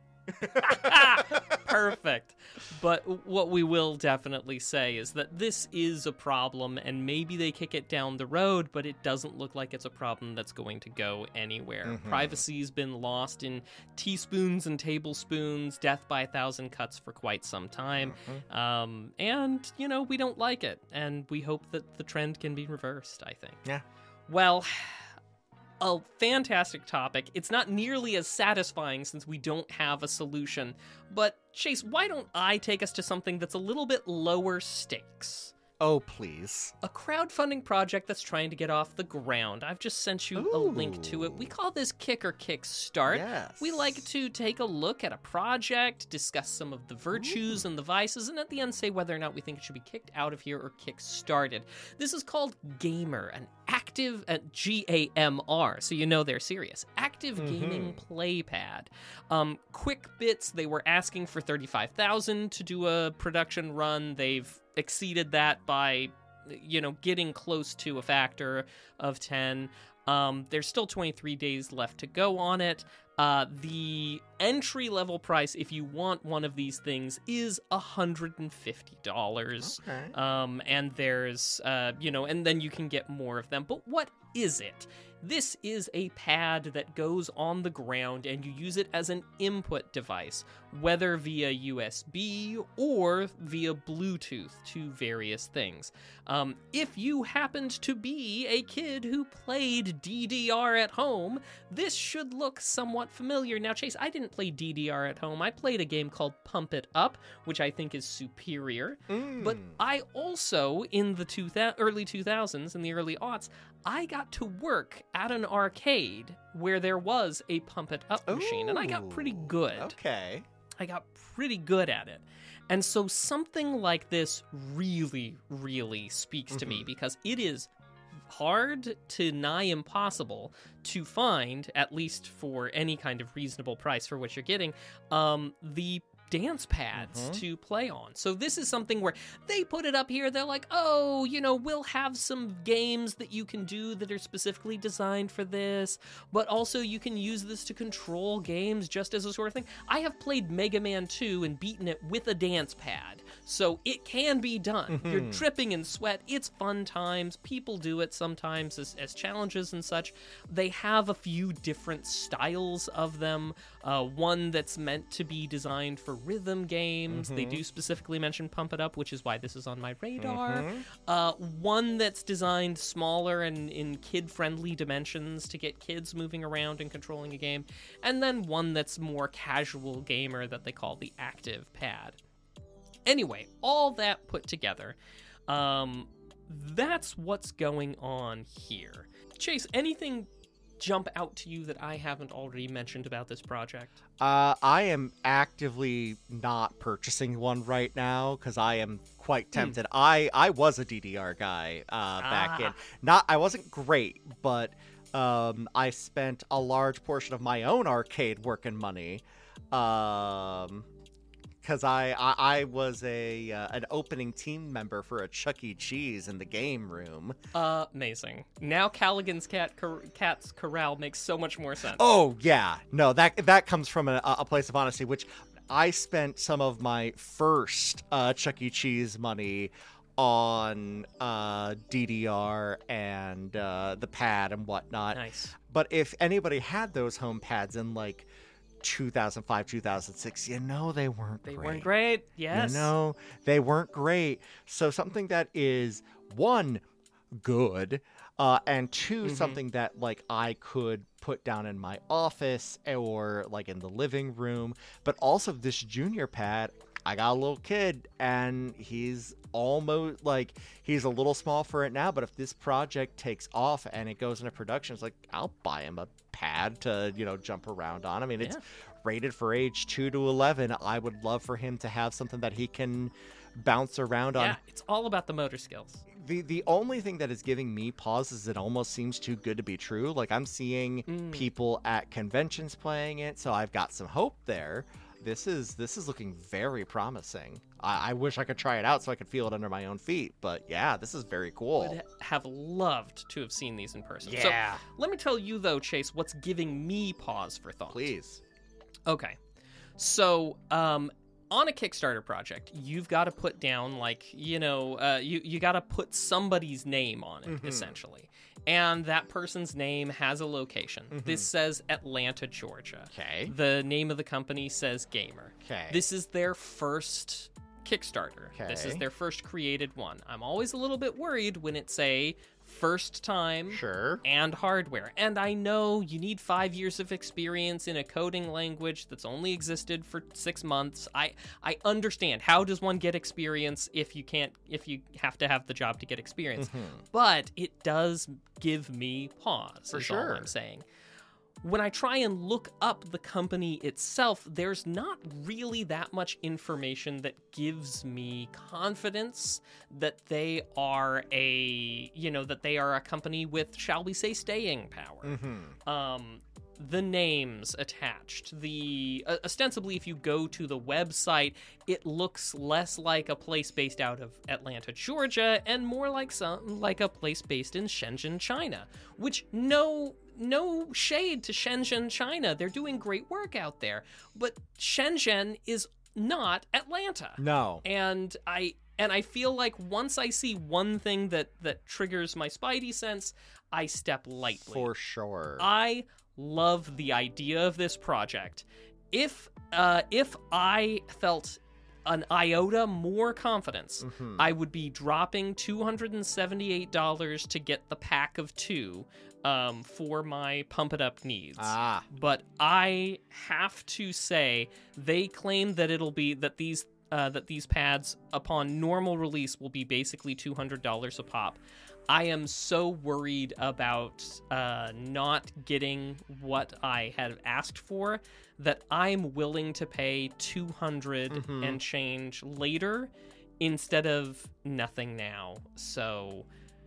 Perfect. But what we will definitely say is that this is a problem, and maybe they kick it down the road, but it doesn't look like it's a problem that's going to go anywhere. Mhm. Privacy's been lost in teaspoons and tablespoons, death by a thousand cuts for quite some time. Mhm. Um, and, you know, we don't like it, and we hope that the trend can be reversed, I think. Yeah. Well, a fantastic topic. It's not nearly as satisfying since we don't have a solution. But, Chase, why don't I take us to something that's a little bit lower stakes? Oh, please. A crowdfunding project that's trying to get off the ground. I've just sent you a link to it. We call this Kick or Kick Start. Yes. We like to take a look at a project, discuss some of the virtues and the vices, and at the end say whether or not we think it should be kicked out of here or kick started. This is called Gamer, an active, uh, G A M R, so you know they're serious. Active Mhm. Gaming Playpad. Um, quick bits, they were asking for thirty-five thousand dollars to do a production run. They've exceeded that by, you know, getting close to a factor of ten. Um, there's still twenty-three days left to go on it. Uh, the entry level price, if you want one of these things, is one hundred fifty dollars. Okay. Um, and there's, uh, you know, and then you can get more of them. But what is it? This is a pad that goes on the ground and you use it as an input device, whether via U S B or via Bluetooth to various things. Um, if you happened to be a kid who played D D R at home, this should look somewhat familiar. Now, Chase, I didn't play D D R at home. I played a game called Pump It Up, which I think is superior. Mm. But I also, in the two th- early two thousands, in the early aughts, I got to work at an arcade where there was a Pump It Up machine, and I got pretty Ooh, good. Okay. I got pretty good at it. And so something like this really, really speaks to me Mhm. because it is hard to nigh impossible to find, at least for any kind of reasonable price for what you're getting, um, the dance pads Mhm. to play on. So this is something where they put it up here. They're like, oh, you know, we'll have some games that you can do that are specifically designed for this, but also you can use this to control games just as a sort of thing. I have played Mega Man two and beaten it with a dance pad, so it can be done. Mhm. You're dripping in sweat. It's fun times. People do it sometimes as, as challenges and such. They have a few different styles of them. Uh, one that's meant to be designed for rhythm games. They do specifically mention Pump It Up, which is why this is on my radar. Mhm. Uh, one that's designed smaller and in kid-friendly dimensions to get kids moving around and controlling a game. And then one that's more casual gamer that they call the Active Pad. Anyway, all that put together, um, that's what's going on here. Chase, anything jump out to you that I haven't already mentioned about this project? Uh, I am actively not purchasing one right now because I am quite tempted. I I was a D D R guy uh, back Ah. in. Not I wasn't great, but um, I spent a large portion of my own arcade working money. Um, because I, I I was a uh, an opening team member for a Chuck E. Cheese in the game room. Uh, amazing. Now Callaghan's Cat Cor- Cat's Corral makes so much more sense. Oh yeah, no that that comes from a, a place of honesty, which I spent some of my first uh, Chuck E. Cheese money on uh, D D R and uh, the pad and whatnot. Nice. But if anybody had those home pads in like two thousand five, two thousand six, you know they weren't They great. weren't great. Yes. You know, they weren't great. So something that is, one, good, uh, and 2 Mhm. something that, like, I could put down in my office or, like, in the living room. But also this junior pad, I got a little kid, and he's almost, like, he's a little small for it now, but if this project takes off and it goes into production, it's like, I'll buy him a pad to, you know, jump around on. I mean, it's Yeah. rated for age two to eleven. I would love for him to have something that he can bounce around on. Yeah, it's all about the motor skills. The the only thing that is giving me pause is it almost seems too good to be true. Like, I'm seeing Mm. people at conventions playing it, so I've got some hope there. This is this is looking very promising. I, I wish I could try it out so I could feel it under my own feet, but yeah, this is very cool. Would have loved to have seen these in person. Yeah. So let me tell you, though, Chase, what's giving me pause for thought. Please. Okay. So, um, on a Kickstarter project, you've got to put down, like, you know, uh, you, you got to put somebody's name on it, Mhm. essentially. And that person's name has a location. Mhm. This says Atlanta, Georgia. Okay. The name of the company says Gamer. Okay. This is their first Kickstarter. This is Okay. their first created one. I'm always a little bit worried when it's a first time Sure. and hardware. And I know you need five years of experience in a coding language that's only existed for six months. I I understand. How does one get experience if you can't if you have to have the job to get experience? Mhm. But it does give me pause. For is sure. all I'm saying. When I try and look up the company itself, there's not really that much information that gives me confidence that they are a, you know, that they are a company with, shall we say, staying power. Mhm. Um, the names attached, the uh, ostensibly, if you go to the website, it looks less like a place based out of Atlanta, Georgia, and more like some like a place based in Shenzhen, China. Which no no shade to Shenzhen, China, they're doing great work out there, but Shenzhen is not Atlanta. No. And I and I feel like once I see one thing that that triggers my spidey sense, I step lightly. For sure. I love the idea of this project. If uh, if I felt an iota more confidence, Mhm. I would be dropping two hundred seventy-eight dollars to get the pack of two um, for my Pump It Up needs. Ah. But I have to say, they claim that it'll be that these uh, that these pads upon normal release will be basically two hundred dollars a pop. I am so worried about uh, not getting what I had asked for that I'm willing to pay two hundred Mhm. and change later instead of nothing now. So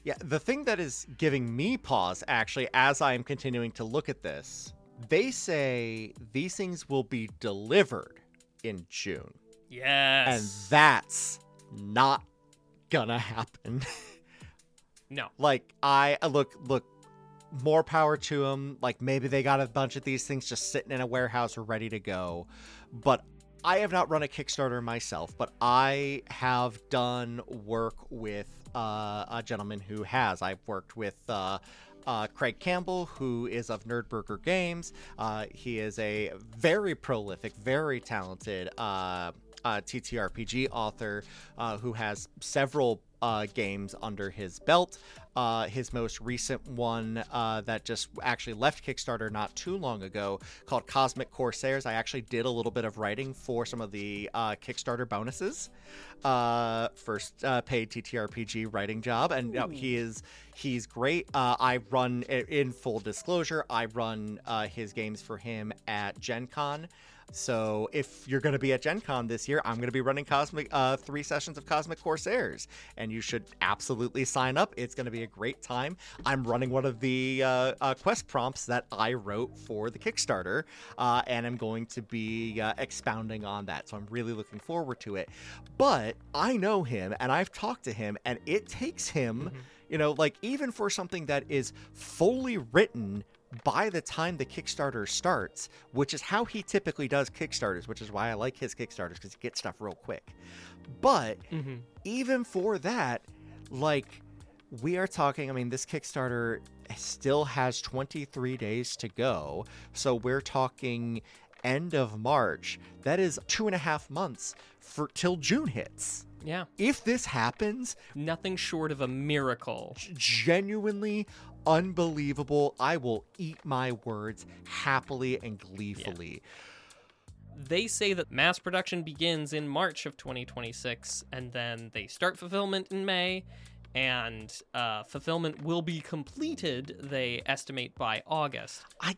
Yeah, the thing that is giving me pause, actually, as I am continuing to look at this, they say these things will be delivered in June. Yes. And that's not gonna happen. No. Like, I, look, look, more power to them. Like, maybe they got a bunch of these things just sitting in a warehouse ready to go. But I have not run a Kickstarter myself, but I have done work with uh, a gentleman who has. I've worked with uh, uh, Craig Campbell, who is of Nerdburger Games. Uh, he is a very prolific, very talented uh, uh, T T R P G author uh, who has several uh, games under his belt. Uh, his most recent one uh, that just actually left Kickstarter not too long ago, called Cosmic Corsairs. I actually did a little bit of writing for some of the uh, Kickstarter bonuses. Uh, first uh, paid T T R P G writing job, and you know, he is he's great. Uh, I run, in full disclosure, I run uh, his games for him at Gen Con. So if you're going to be at Gen Con this year, I'm going to be running Cosmic uh, three sessions of Cosmic Corsairs, and you should absolutely sign up. It's going to be a great time. I'm running one of the uh, uh, quest prompts that I wrote for the Kickstarter, uh, and I'm going to be uh, expounding on that. So I'm really looking forward to it. But I know him, and I've talked to him, and it takes him, mm-hmm. you know, like even for something that is fully written by the time the Kickstarter starts, which is how he typically does Kickstarters, which is why I like his Kickstarters, because he gets stuff real quick. But mm-hmm. even for that, like, we are talking, I mean, this Kickstarter still has twenty-three days to go. So we're talking end of March. That is two and a half months for till June hits. Yeah. If this happens, nothing short of a miracle. Genuinely unbelievable. I will eat my words happily and gleefully. Yeah. They say that mass production begins in March of twenty twenty-six, and then they start fulfillment in May, and uh, fulfillment will be completed, they estimate, by August. I...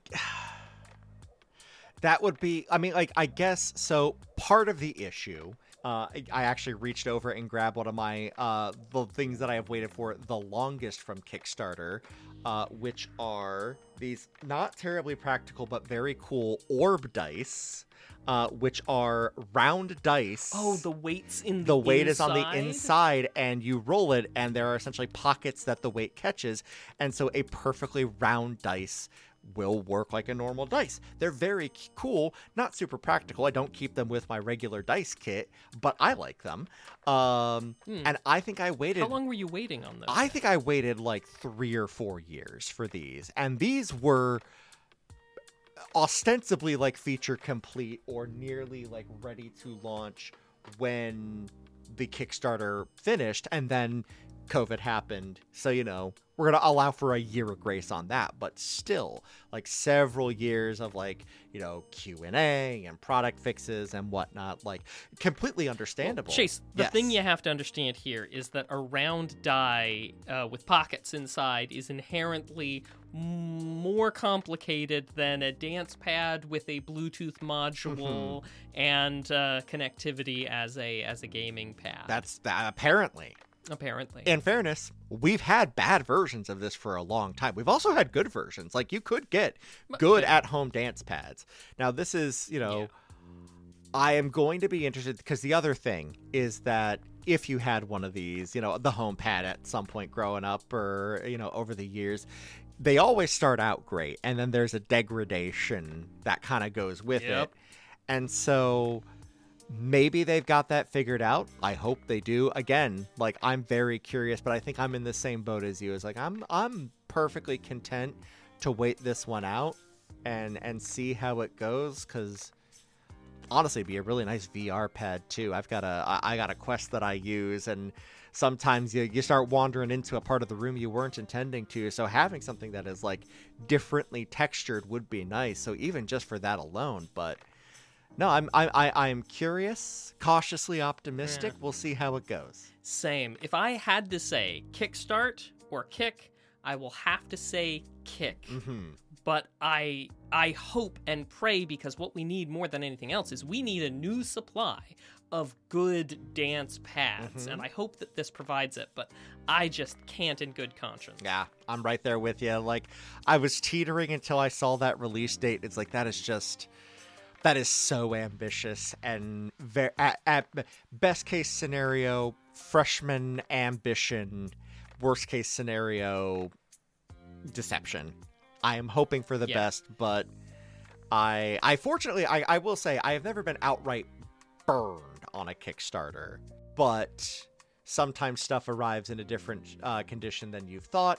That would be, I mean, like, I guess, so part of the issue... Uh, I actually reached over and grabbed one of my, uh, the things that I have waited for the longest from Kickstarter, uh, which are these not terribly practical, but very cool orb dice, uh, which are round dice. Oh, the weight's in the The weight inside? is on the inside, and you roll it, and there are essentially pockets that the weight catches, and so a perfectly round dice will work like a normal dice. They're very cool, not super practical. I don't keep them with my regular dice kit, but I like them. Um, hmm. And I think I waited... How long were you waiting on those? I think I waited like three or four years for these. And these were ostensibly like feature complete or nearly like ready to launch when the Kickstarter finished, and then COVID happened. So, you know, we're going to allow for a year of grace on that, but still like several years of like, you know, Q and A and product fixes and whatnot, like completely understandable. Well, Chase, the yes. thing you have to understand here is that a round die uh, with pockets inside is inherently more complicated than a dance pad with a Bluetooth module mm-hmm. and uh, connectivity as a as a gaming pad. That's that apparently. Apparently. In fairness, we've had bad versions of this for a long time. We've also had good versions. Like, you could get good yeah. at-home dance pads. Now, this is, you know, yeah. I am going to be interested, because the other thing is that if you had one of these, you know, the home pad at some point growing up or, you know, over the years, they always start out great, and then there's a degradation that kind of goes with yep. it. And so... maybe they've got that figured out. I hope they do. Again, like, I'm very curious, but I think I'm in the same boat as you. It's like, I'm I'm perfectly content to wait this one out and and see how it goes, because honestly, it'd be a really nice V R pad too. I've got a I got a Quest that I use, and sometimes you you start wandering into a part of the room you weren't intending to. So having something that is like differently textured would be nice. So even just for that alone, but. No, I'm I, I I'm curious, cautiously optimistic. Yeah. We'll see how it goes. Same. If I had to say kickstart or kick, I will have to say kick. Mm-hmm. But I I hope and pray, because what we need more than anything else is we need a new supply of good dance pads, Mhm. and I hope that this provides it, but I just can't in good conscience. Yeah, I'm right there with you. Like, I was teetering until I saw that release date. It's like, that is just, that is so ambitious, and very, at, at best case scenario, freshman ambition, worst case scenario, deception. I am hoping for the Yeah. best, but I, I fortunately, I, I will say, I have never been outright burned on a Kickstarter, but sometimes stuff arrives in a different uh, condition than you've thought.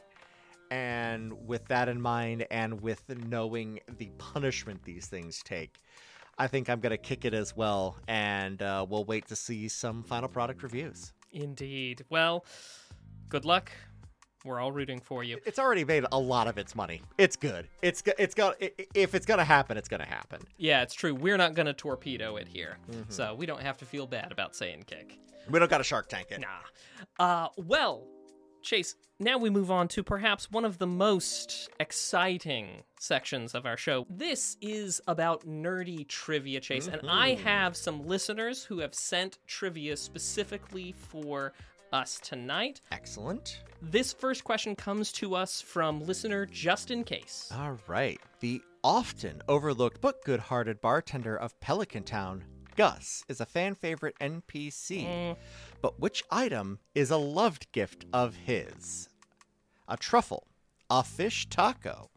And with that in mind, and with knowing the punishment these things take, I think I'm going to kick it as well. And uh, we'll wait to see some final product reviews. Indeed. Well, good luck. We're all rooting for you. It's already made a lot of its money. It's good. It's go- it's got i- if it's going to happen, it's going to happen. Yeah, it's true. We're not going to torpedo it here. Mhm. So we don't have to feel bad about saying kick. We don't got to Shark Tank it. Nah. Uh, well, Chase, now we move on to perhaps one of the most exciting sections of our show. This is about nerdy trivia, Chase, and I have some listeners who have sent trivia specifically for us tonight. Excellent. This first question comes to us from listener Just In Case. All right. The often overlooked but good-hearted bartender of Pelican Town, Gus, is a fan favorite N P C. Mm. But which item is a loved gift of his? A truffle, a fish taco,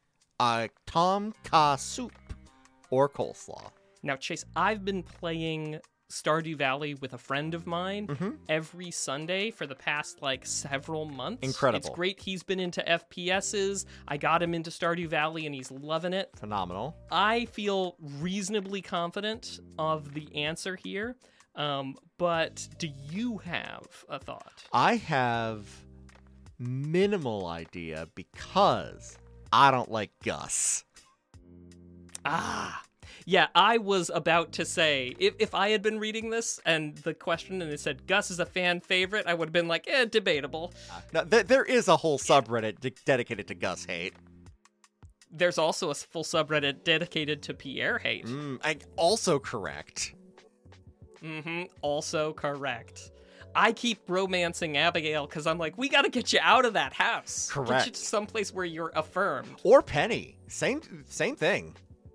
a tom kha soup, or coleslaw? Now, Chase, I've been playing Stardew Valley with a friend of mine Mhm. every Sunday for the past, like, several months. Incredible. It's great. He's been into F P S's. I got him into Stardew Valley, and he's loving it. Phenomenal. I feel reasonably confident of the answer here, um, but do you have a thought? I have minimal idea because I don't like Gus. Ah, yeah, I was about to say, if, if I had been reading this and the question and it said Gus is a fan favorite, I would have been like, eh, debatable. Now, th- there is a whole subreddit de- dedicated to Gus hate. There's also a full subreddit dedicated to Pierre hate. Mm, I, also correct. Mm-hmm, also correct. I keep romancing Abigail because I'm like, we gotta get you out of that house. Get Correct. you to someplace where you're affirmed. Or Penny. Same same thing.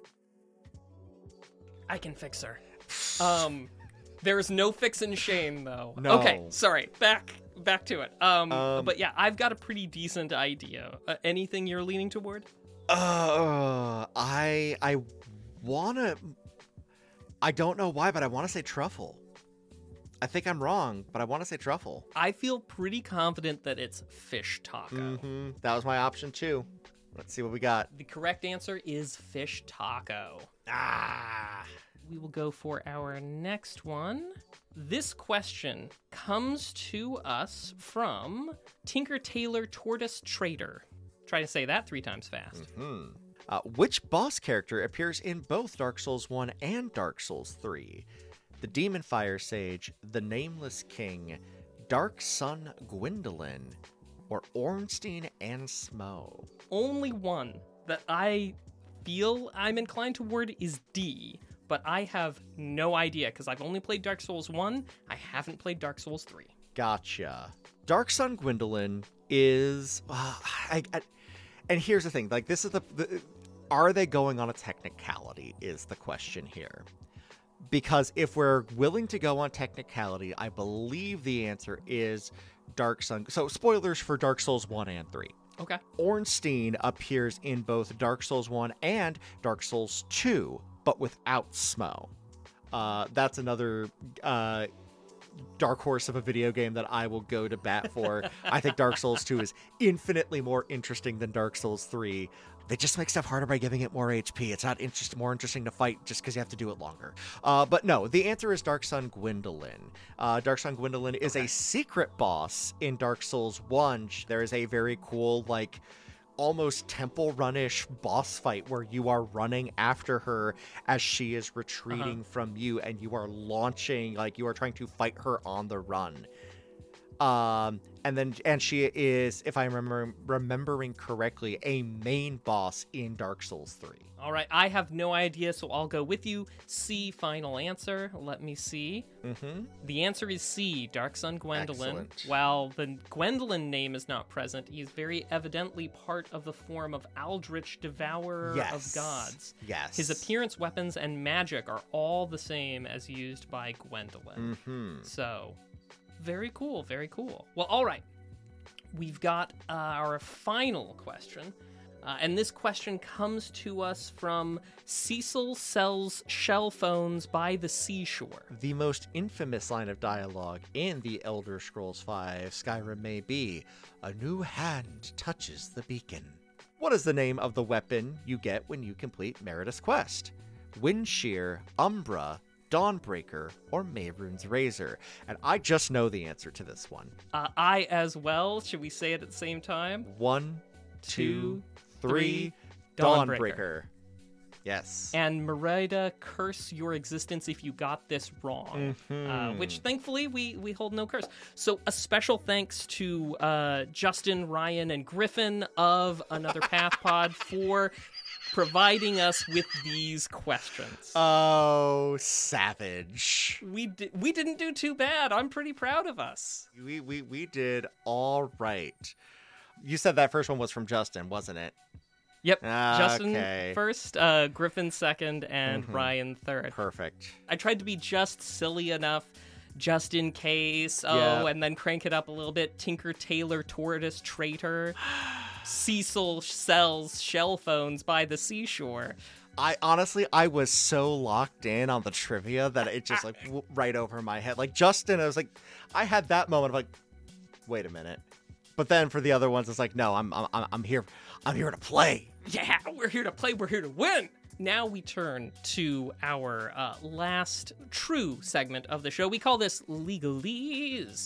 I can fix her. Um, there's no fixing Shane though. No. Okay, sorry. Back back to it. Um, Um, but yeah, I've got a pretty decent idea. Uh, anything you're leaning toward? Uh, I I wanna. I don't know why, but I want to say truffle. I think I'm wrong, but I want to say truffle. I feel pretty confident that it's fish taco. Mm-hmm. That was my option too. Let's see what we got. The correct answer is fish taco. Ah. We will go for our next one. This question comes to us from Tinker Tailor Tortoise Trader. Try to say that three times fast. Hmm. Uh, which boss character appears in both Dark Souls one and Dark Souls three? The Demon Fire Sage, the Nameless King, Dark Sun Gwendolyn, or Ornstein and Smo? Only one that I feel I'm inclined toward is D, but I have no idea because I've only played Dark Souls one. I haven't played Dark Souls three. Gotcha. Dark Sun Gwendolyn is... Uh, I, I, and here's the thing. Like, this is the, the... Are they going on a technicality is the question here. Because if we're willing to go on technicality, I believe the answer is Dark Sun. So, spoilers for Dark Souls one and three. Okay. Ornstein appears in both Dark Souls one and Dark Souls two, but without Smo. Uh, that's another uh, dark horse of a video game that I will go to bat for. I think Dark Souls two is infinitely more interesting than Dark Souls three. They just make stuff harder by giving it more H P. It's not interest- more interesting to fight just because you have to do it longer. Uh, but no, the answer is Dark Sun Gwendolyn. Uh, Dark Sun Gwendolyn is Okay. a secret boss in Dark Souls one. There is a very cool, like, almost temple run-ish boss fight where you are running after her as she is retreating Uh-huh. from you, and you are launching, like, you are trying to fight her on the run. Um, and then, and she is, if I'm remember, remembering correctly, a main boss in Dark Souls three. All right, I have no idea, so I'll go with you. C, final answer. Let me see. Mm-hmm. The answer is C, Dark Sun Gwendolyn. Excellent. While the Gwendolyn name is not present, he is very evidently part of the form of Aldrich, Devourer Yes. of Gods. Yes. His appearance, weapons, and magic are all the same as used by Gwendolyn. Mm-hmm. So, very cool, very cool. Well, all right. We've got uh, our final question. Uh, and this question comes to us from Cecil Sells Shell Phones by the Seashore. The most infamous line of dialogue in the Elder Scrolls five Skyrim may be, "A new hand touches the beacon." What is the name of the weapon you get when you complete Meritus Quest? Windshear, Umbra, Dawnbreaker, or Mehrunes Razor? And I just know the answer to this one. Uh, I as well. Should we say it at the same time? One, Two, two, three, Dawnbreaker. Dawnbreaker. Yes. And Merida, curse your existence if you got this wrong. Mhm. Uh, which, thankfully, we, we hold no curse. So a special thanks to uh, Justin, Ryan, and Griffin of Another Path Pod for providing us with these questions. Oh, savage. we di- we didn't do too bad. I'm pretty proud of us. We, we, we did all right. You said that first one was from Justin, wasn't it? Yep. Okay. Justin first, uh, Griffin second, and Mhm. Ryan third. Perfect. I tried to be just silly enough, just in case. Oh, Yeah. and then crank it up a little bit. Tinker Tailor Tortoise Traitor. Cecil sells shell phones by the seashore. I honestly, I was so locked in on the trivia that it just like w- right over my head. Like Justin, I was like, I had that moment of like, wait a minute. But then for the other ones, it's like, no, I'm I'm I'm here, I'm here to play. Yeah, we're here to play. We're here to win. Now we turn to our uh, last true segment of the show. We call this Legalese.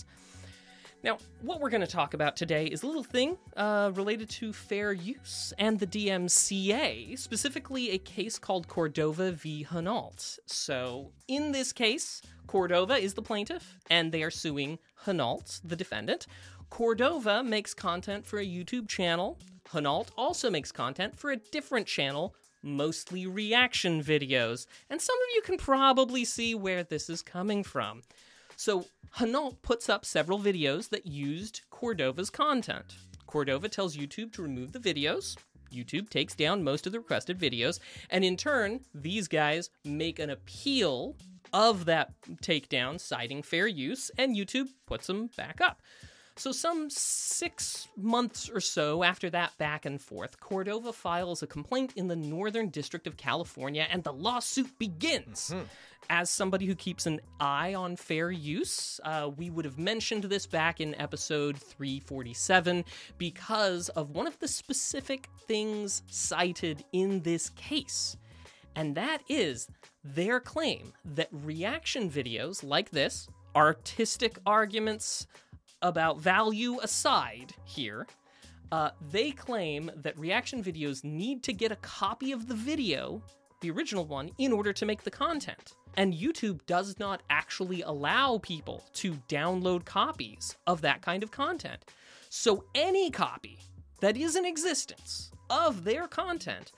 Now, what we're going to talk about today is a little thing uh, related to fair use and the D M C A, specifically a case called Cordova v. Hinault. So, in this case, Cordova is the plaintiff, and they are suing Hinault, the defendant. Cordova makes content for a YouTube channel. Hinault also makes content for a different channel, mostly reaction videos. And some of you can probably see where this is coming from. So, Hinault puts up several videos that used Cordova's content. Cordova tells YouTube to remove the videos. YouTube takes down most of the requested videos. And in turn, these guys make an appeal of that takedown, citing fair use, and YouTube puts them back up. So some six months or so after that back and forth, Cordova files a complaint in the Northern District of California, and the lawsuit begins. Mm-hmm. As somebody who keeps an eye on fair use, uh, we would have mentioned this back in episode three forty-seven because of one of the specific things cited in this case. And that is their claim that reaction videos like this, artistic arguments about value aside here, uh, they claim that reaction videos need to get a copy of the video, the original one, in order to make the content. And YouTube does not actually allow people to download copies of that kind of content. So any copy that is in existence of their content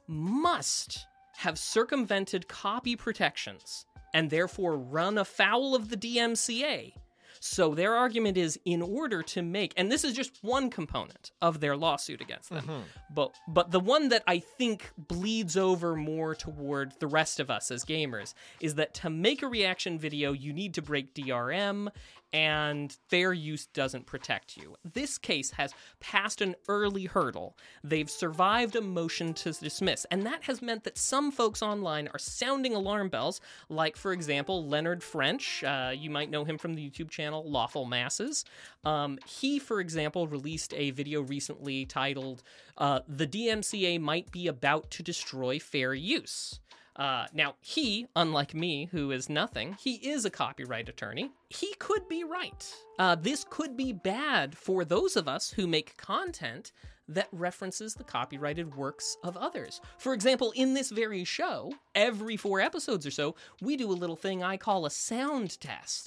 must have circumvented copy protections and therefore run afoul of the D M C A. So their argument is, in order to make, and this is just one component of their lawsuit against them, mm-hmm. but but the one that I think bleeds over more toward the rest of us as gamers is that to make a reaction video, you need to break D R M, and fair use doesn't protect you. This case has passed an early hurdle. They've survived a motion to dismiss, and that has meant that some folks online are sounding alarm bells, like, for example, Leonard French. Uh, you might know him from the YouTube channel Lawful Masses. Um, he, for example, released a video recently titled, uh, The D M C A Might Be About to Destroy Fair Use. Uh, now, he, unlike me, who is nothing, he is a copyright attorney. He could be right. Uh, this could be bad for those of us who make content that references the copyrighted works of others. For example, in this very show, every four episodes or so, we do a little thing I call a sound test.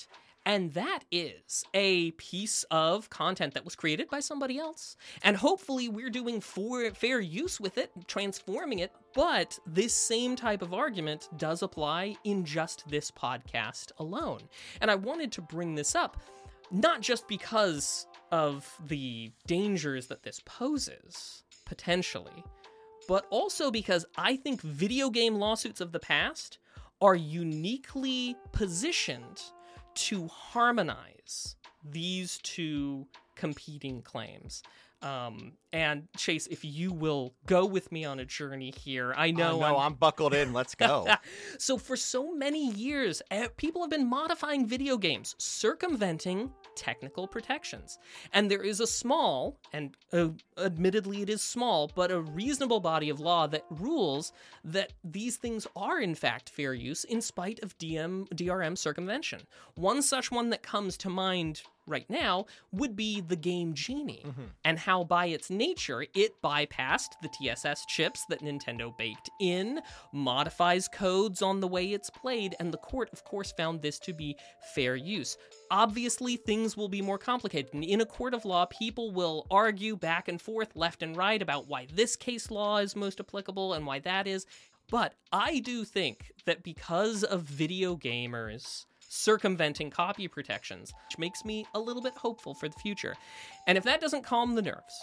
And that is a piece of content that was created by somebody else. And hopefully we're doing for fair use with it, transforming it. But this same type of argument does apply in just this podcast alone. And I wanted to bring this up, not just because of the dangers that this poses, potentially, but also because I think video game lawsuits of the past are uniquely positioned to harmonize these two competing claims. Um, and Chase, if you will go with me on a journey here, I know. Oh, no, I'm... I'm buckled in. Let's go. So for so many years, people have been modifying video games, circumventing technical protections. And there is a small, and uh, admittedly it is small, but a reasonable body of law that rules that these things are in fact fair use in spite of D M, D R M circumvention. One such one that comes to mind right now would be the game Genie, mm-hmm. and how by its nature it bypassed the T S S chips that Nintendo baked in, modifies codes on the way it's played, and the court of course found this to be fair use. Obviously things will be more complicated, and in a court of law people will argue back and forth, left and right, about why this case law is most applicable and why that is. But I do think that because of video gamers circumventing copy protections, which makes me a little bit hopeful for the future. And if that doesn't calm the nerves,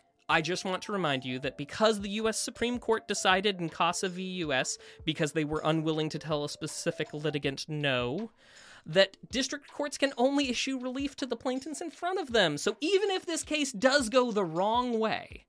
I just want to remind you that because the U S Supreme Court decided in Casa v. U S, because they were unwilling to tell a specific litigant no, that district courts can only issue relief to the plaintiffs in front of them. So even if this case does go the wrong way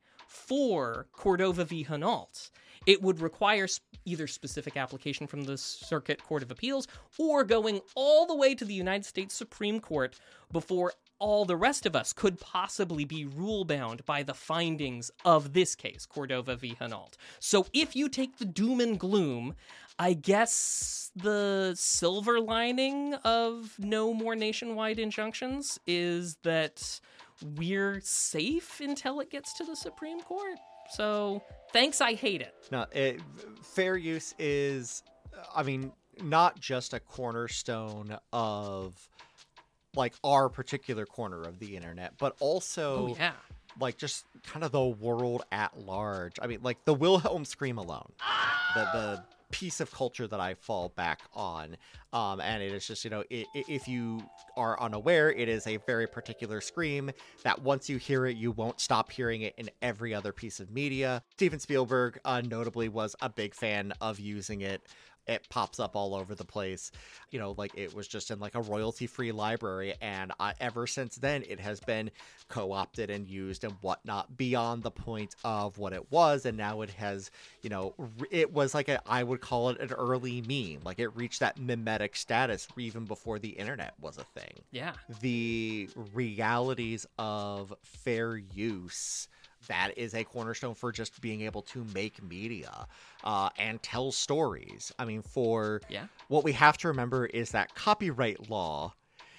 for Cordova v. Hinault, it would require either specific application from the Circuit Court of Appeals or going all the way to the United States Supreme Court before all the rest of us could possibly be rule-bound by the findings of this case, Cordova v. Hinault. So if you take the doom and gloom, I guess the silver lining of no more nationwide injunctions is that we're safe until it gets to the Supreme Court. So, thanks, I hate it. No, it, fair use is, I mean, not just a cornerstone of, like, our particular corner of the internet, but also, oh, yeah. like, just kind of the world at large. I mean, like, the Wilhelm scream alone, the the piece of culture that I fall back on, um, and it is just, you know, it, it, if you are unaware, it is a very particular scream that once you hear it, you won't stop hearing it in every other piece of media. Steven Spielberg, uh, notably, was a big fan of using it. It pops up all over the place, you know, like it was just in like a royalty-free library, and uh, ever since then it has been co-opted and used and whatnot beyond the point of what it was, and now it has, you know, it was like a, I would call it an early meme, like it reached that mimetic status even before the internet was a thing. Yeah. The realities of fair use, that is a cornerstone for just being able to make media uh, and tell stories. I mean, for yeah. what we have to remember is that copyright law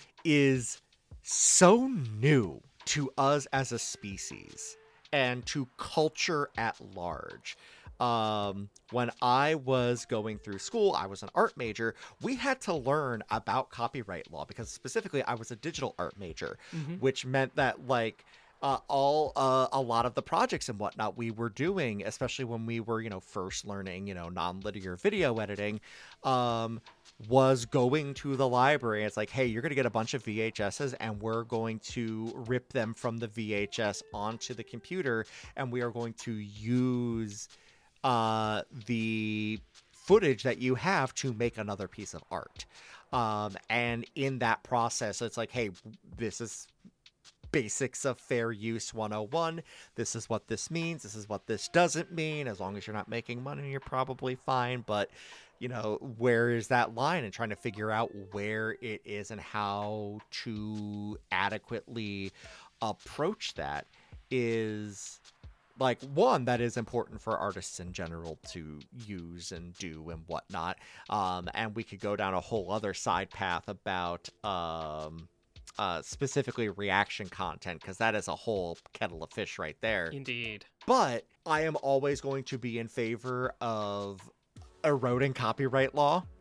is so new to us as a species and to culture at large. Um, when I was going through school, I was an art major. We had to learn about copyright law because specifically I was a digital art major, mm-hmm. which meant that like, Uh, all uh, a lot of the projects and whatnot we were doing, especially when we were, you know, first learning, you know, non-linear video editing, um, was going to the library. It's like, hey, you're going to get a bunch of V H S's and we're going to rip them from the V H S onto the computer, and we are going to use uh, the footage that you have to make another piece of art. Um, and in that process, it's like, hey, this is basics of fair use one oh one. This is what this means. This is what this doesn't mean. As long as you're not making money, you're probably fine. But, you know, where is that line? And trying to figure out where it is and how to adequately approach that is, like, one, that is important for artists in general to use and do and whatnot. Um, and we could go down a whole other side path about um, uh, specifically reaction content, because that is a whole kettle of fish right there. Indeed. But I am always going to be in favor of eroding copyright law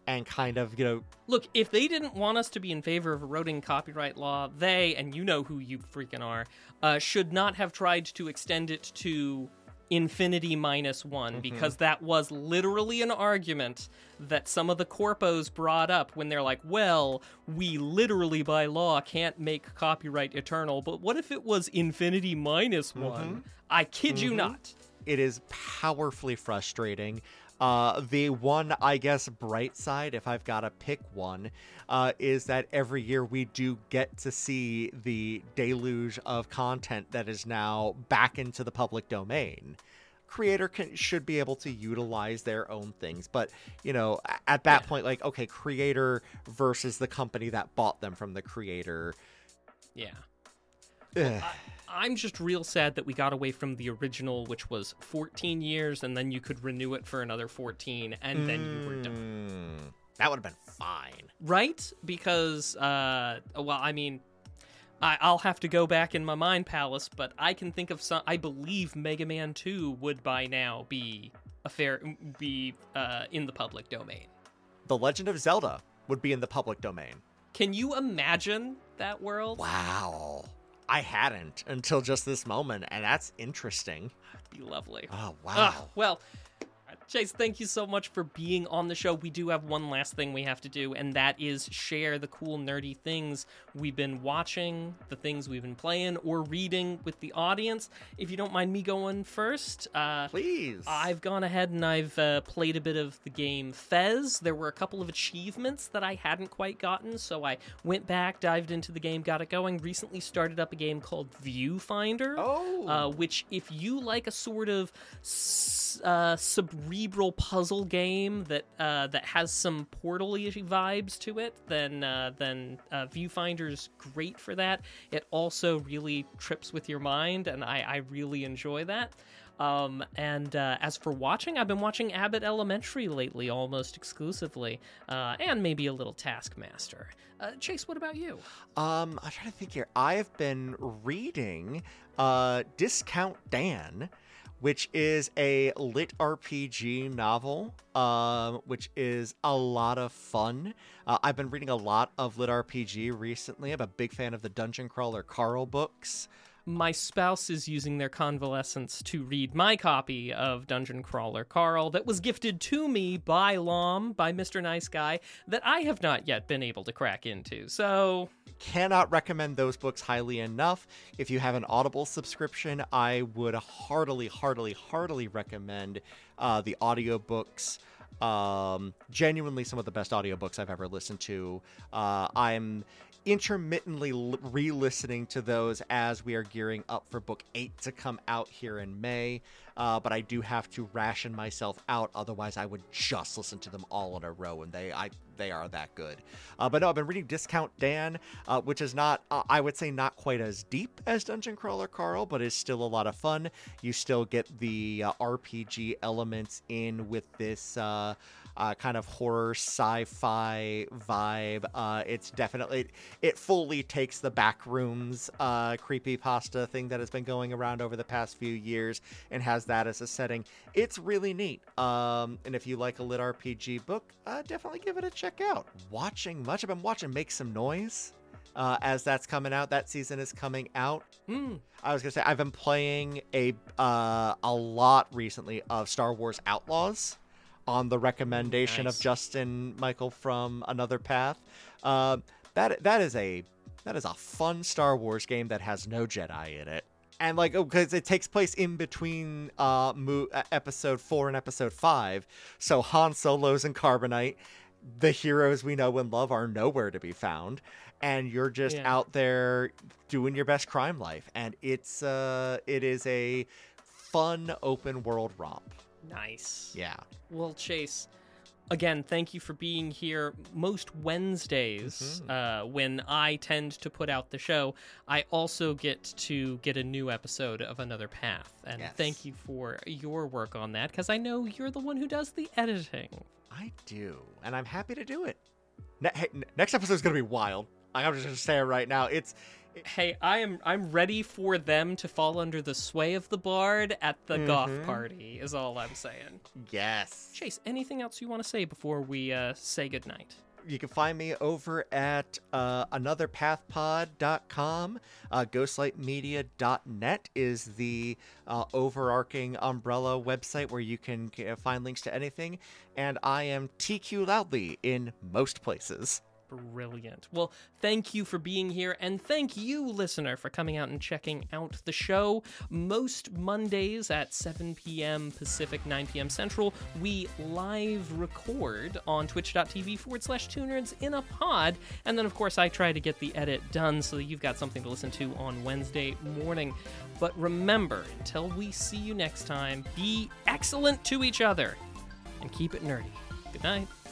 and kind of, you know, Look, if they didn't want us to be in favor of eroding copyright law, they, and you know who you freaking are, uh, should not have tried to extend it to infinity minus one, mm-hmm. because that was literally an argument that some of the corpos brought up when they're like, well, we literally by law can't make copyright eternal, but what if it was infinity minus one? Mm-hmm. I kid mm-hmm. you not. It is powerfully frustrating. Uh, the one, I guess, bright side, if I've got to pick one, uh, is that every year we do get to see the deluge of content that is now back into the public domain. Creator can, should be able to utilize their own things, but, you know, at that yeah. point, like, okay, creator versus the company that bought them from the creator. Yeah. Well, I- I'm just real sad that we got away from the original, which was fourteen years, and then you could renew it for another fourteen, and mm, then you were done. That would have been fine. Right? Because, uh, well, I mean, I, I'll have to go back in my mind palace, but I can think of some, I believe Mega Man two would by now be a fair, be uh, in the public domain. The Legend of Zelda would be in the public domain. Can you imagine that world? Wow. I hadn't until just this moment, and that's interesting. That'd be lovely. Oh, wow. Uh, well, Chase, thank you so much for being on the show. We do have one last thing we have to do, and that is share the cool, nerdy things we've been watching, the things we've been playing or reading with the audience. If you don't mind me going first. Uh, Please. I've gone ahead and I've uh, played a bit of the game Fez. There were a couple of achievements that I hadn't quite gotten, so I went back, dived into the game, got it going. Recently started up a game called Viewfinder, oh. uh, which if you like a sort of uh, cerebral puzzle game that uh, that has some Portal-y vibes to it, then uh, then uh, Viewfinder's great for that. It also really trips with your mind, and I, I really enjoy that. Um, and uh, as for watching, I've been watching Abbott Elementary lately, almost exclusively, uh, and maybe a little Taskmaster. Uh, Chase, what about you? Um, I'm trying to think here. I've been reading uh, Discount Dan, which is a lit R P G novel, um, which is a lot of fun. Uh, I've been reading a lot of lit R P G recently. I'm a big fan of the Dungeon Crawler Carl books. My spouse is using their convalescence to read my copy of Dungeon Crawler Carl that was gifted to me by Lom, by Mister Nice Guy, that I have not yet been able to crack into, so... Cannot recommend those books highly enough. If you have an Audible subscription, I would heartily, heartily, heartily recommend uh, the audiobooks. Um, genuinely some of the best audiobooks I've ever listened to. Uh, I'm intermittently l- re-listening to those as we are gearing up for book eight to come out here in May. Uh, but I do have to ration myself out, otherwise I would just listen to them all in a row, and they I they are that good. Uh, but no, I've been reading Discount Dan, uh, which is not, uh, I would say not quite as deep as Dungeon Crawler Carl, but is still a lot of fun. You still get the uh, R P G elements in with this uh, uh, kind of horror sci-fi vibe. Uh, it's definitely, it, it fully takes the Backrooms uh, creepypasta thing that has been going around over the past few years and has that as a setting. It's really neat. Um, and if you like a lit R P G book, uh, definitely give it a check out. Watching much, I've been watching Make Some Noise uh, as that's coming out. That season is coming out. Mm. I was gonna say I've been playing a uh, a lot recently of Star Wars Outlaws on the recommendation nice. of Justin Michael from Another Path. Uh, that that is a that is a fun Star Wars game that has no Jedi in it. And like, because it takes place in between uh, mo- episode four and episode five. So Han Solo's in Carbonite. The heroes we know and love are nowhere to be found. And you're just yeah. out there doing your best crime life. And it's uh, it is a fun open world romp. Nice. Yeah. Well, Chase, again, thank you for being here. Most Wednesdays, mm-hmm. uh, when I tend to put out the show, I also get to get a new episode of Another Path. And yes. thank you for your work on that, because I know you're the one who does the editing. I do, and I'm happy to do it. Ne- hey, next episode is going to be wild. I'm just going to say it right now. It's Hey, I am I'm ready for them to fall under the sway of the bard at the Mm-hmm. goth party, is all I'm saying. Yes. Chase, anything else you want to say before we uh, say goodnight? You can find me over at uh, another path pod dot com. Uh, ghostlight media dot net is the uh, overarching umbrella website where you can uh, find links to anything. And I am T Q Loudly in most places. Brilliant. Well, thank you for being here, and thank you, listener, for coming out and checking out the show. Most Mondays at seven p.m. Pacific, nine p.m. Central, we live record on twitch.tv forward slash two nerds in a pod, and then, of course, I try to get the edit done so that you've got something to listen to on Wednesday morning. But remember, until we see you next time, be excellent to each other, and keep it nerdy. Good night.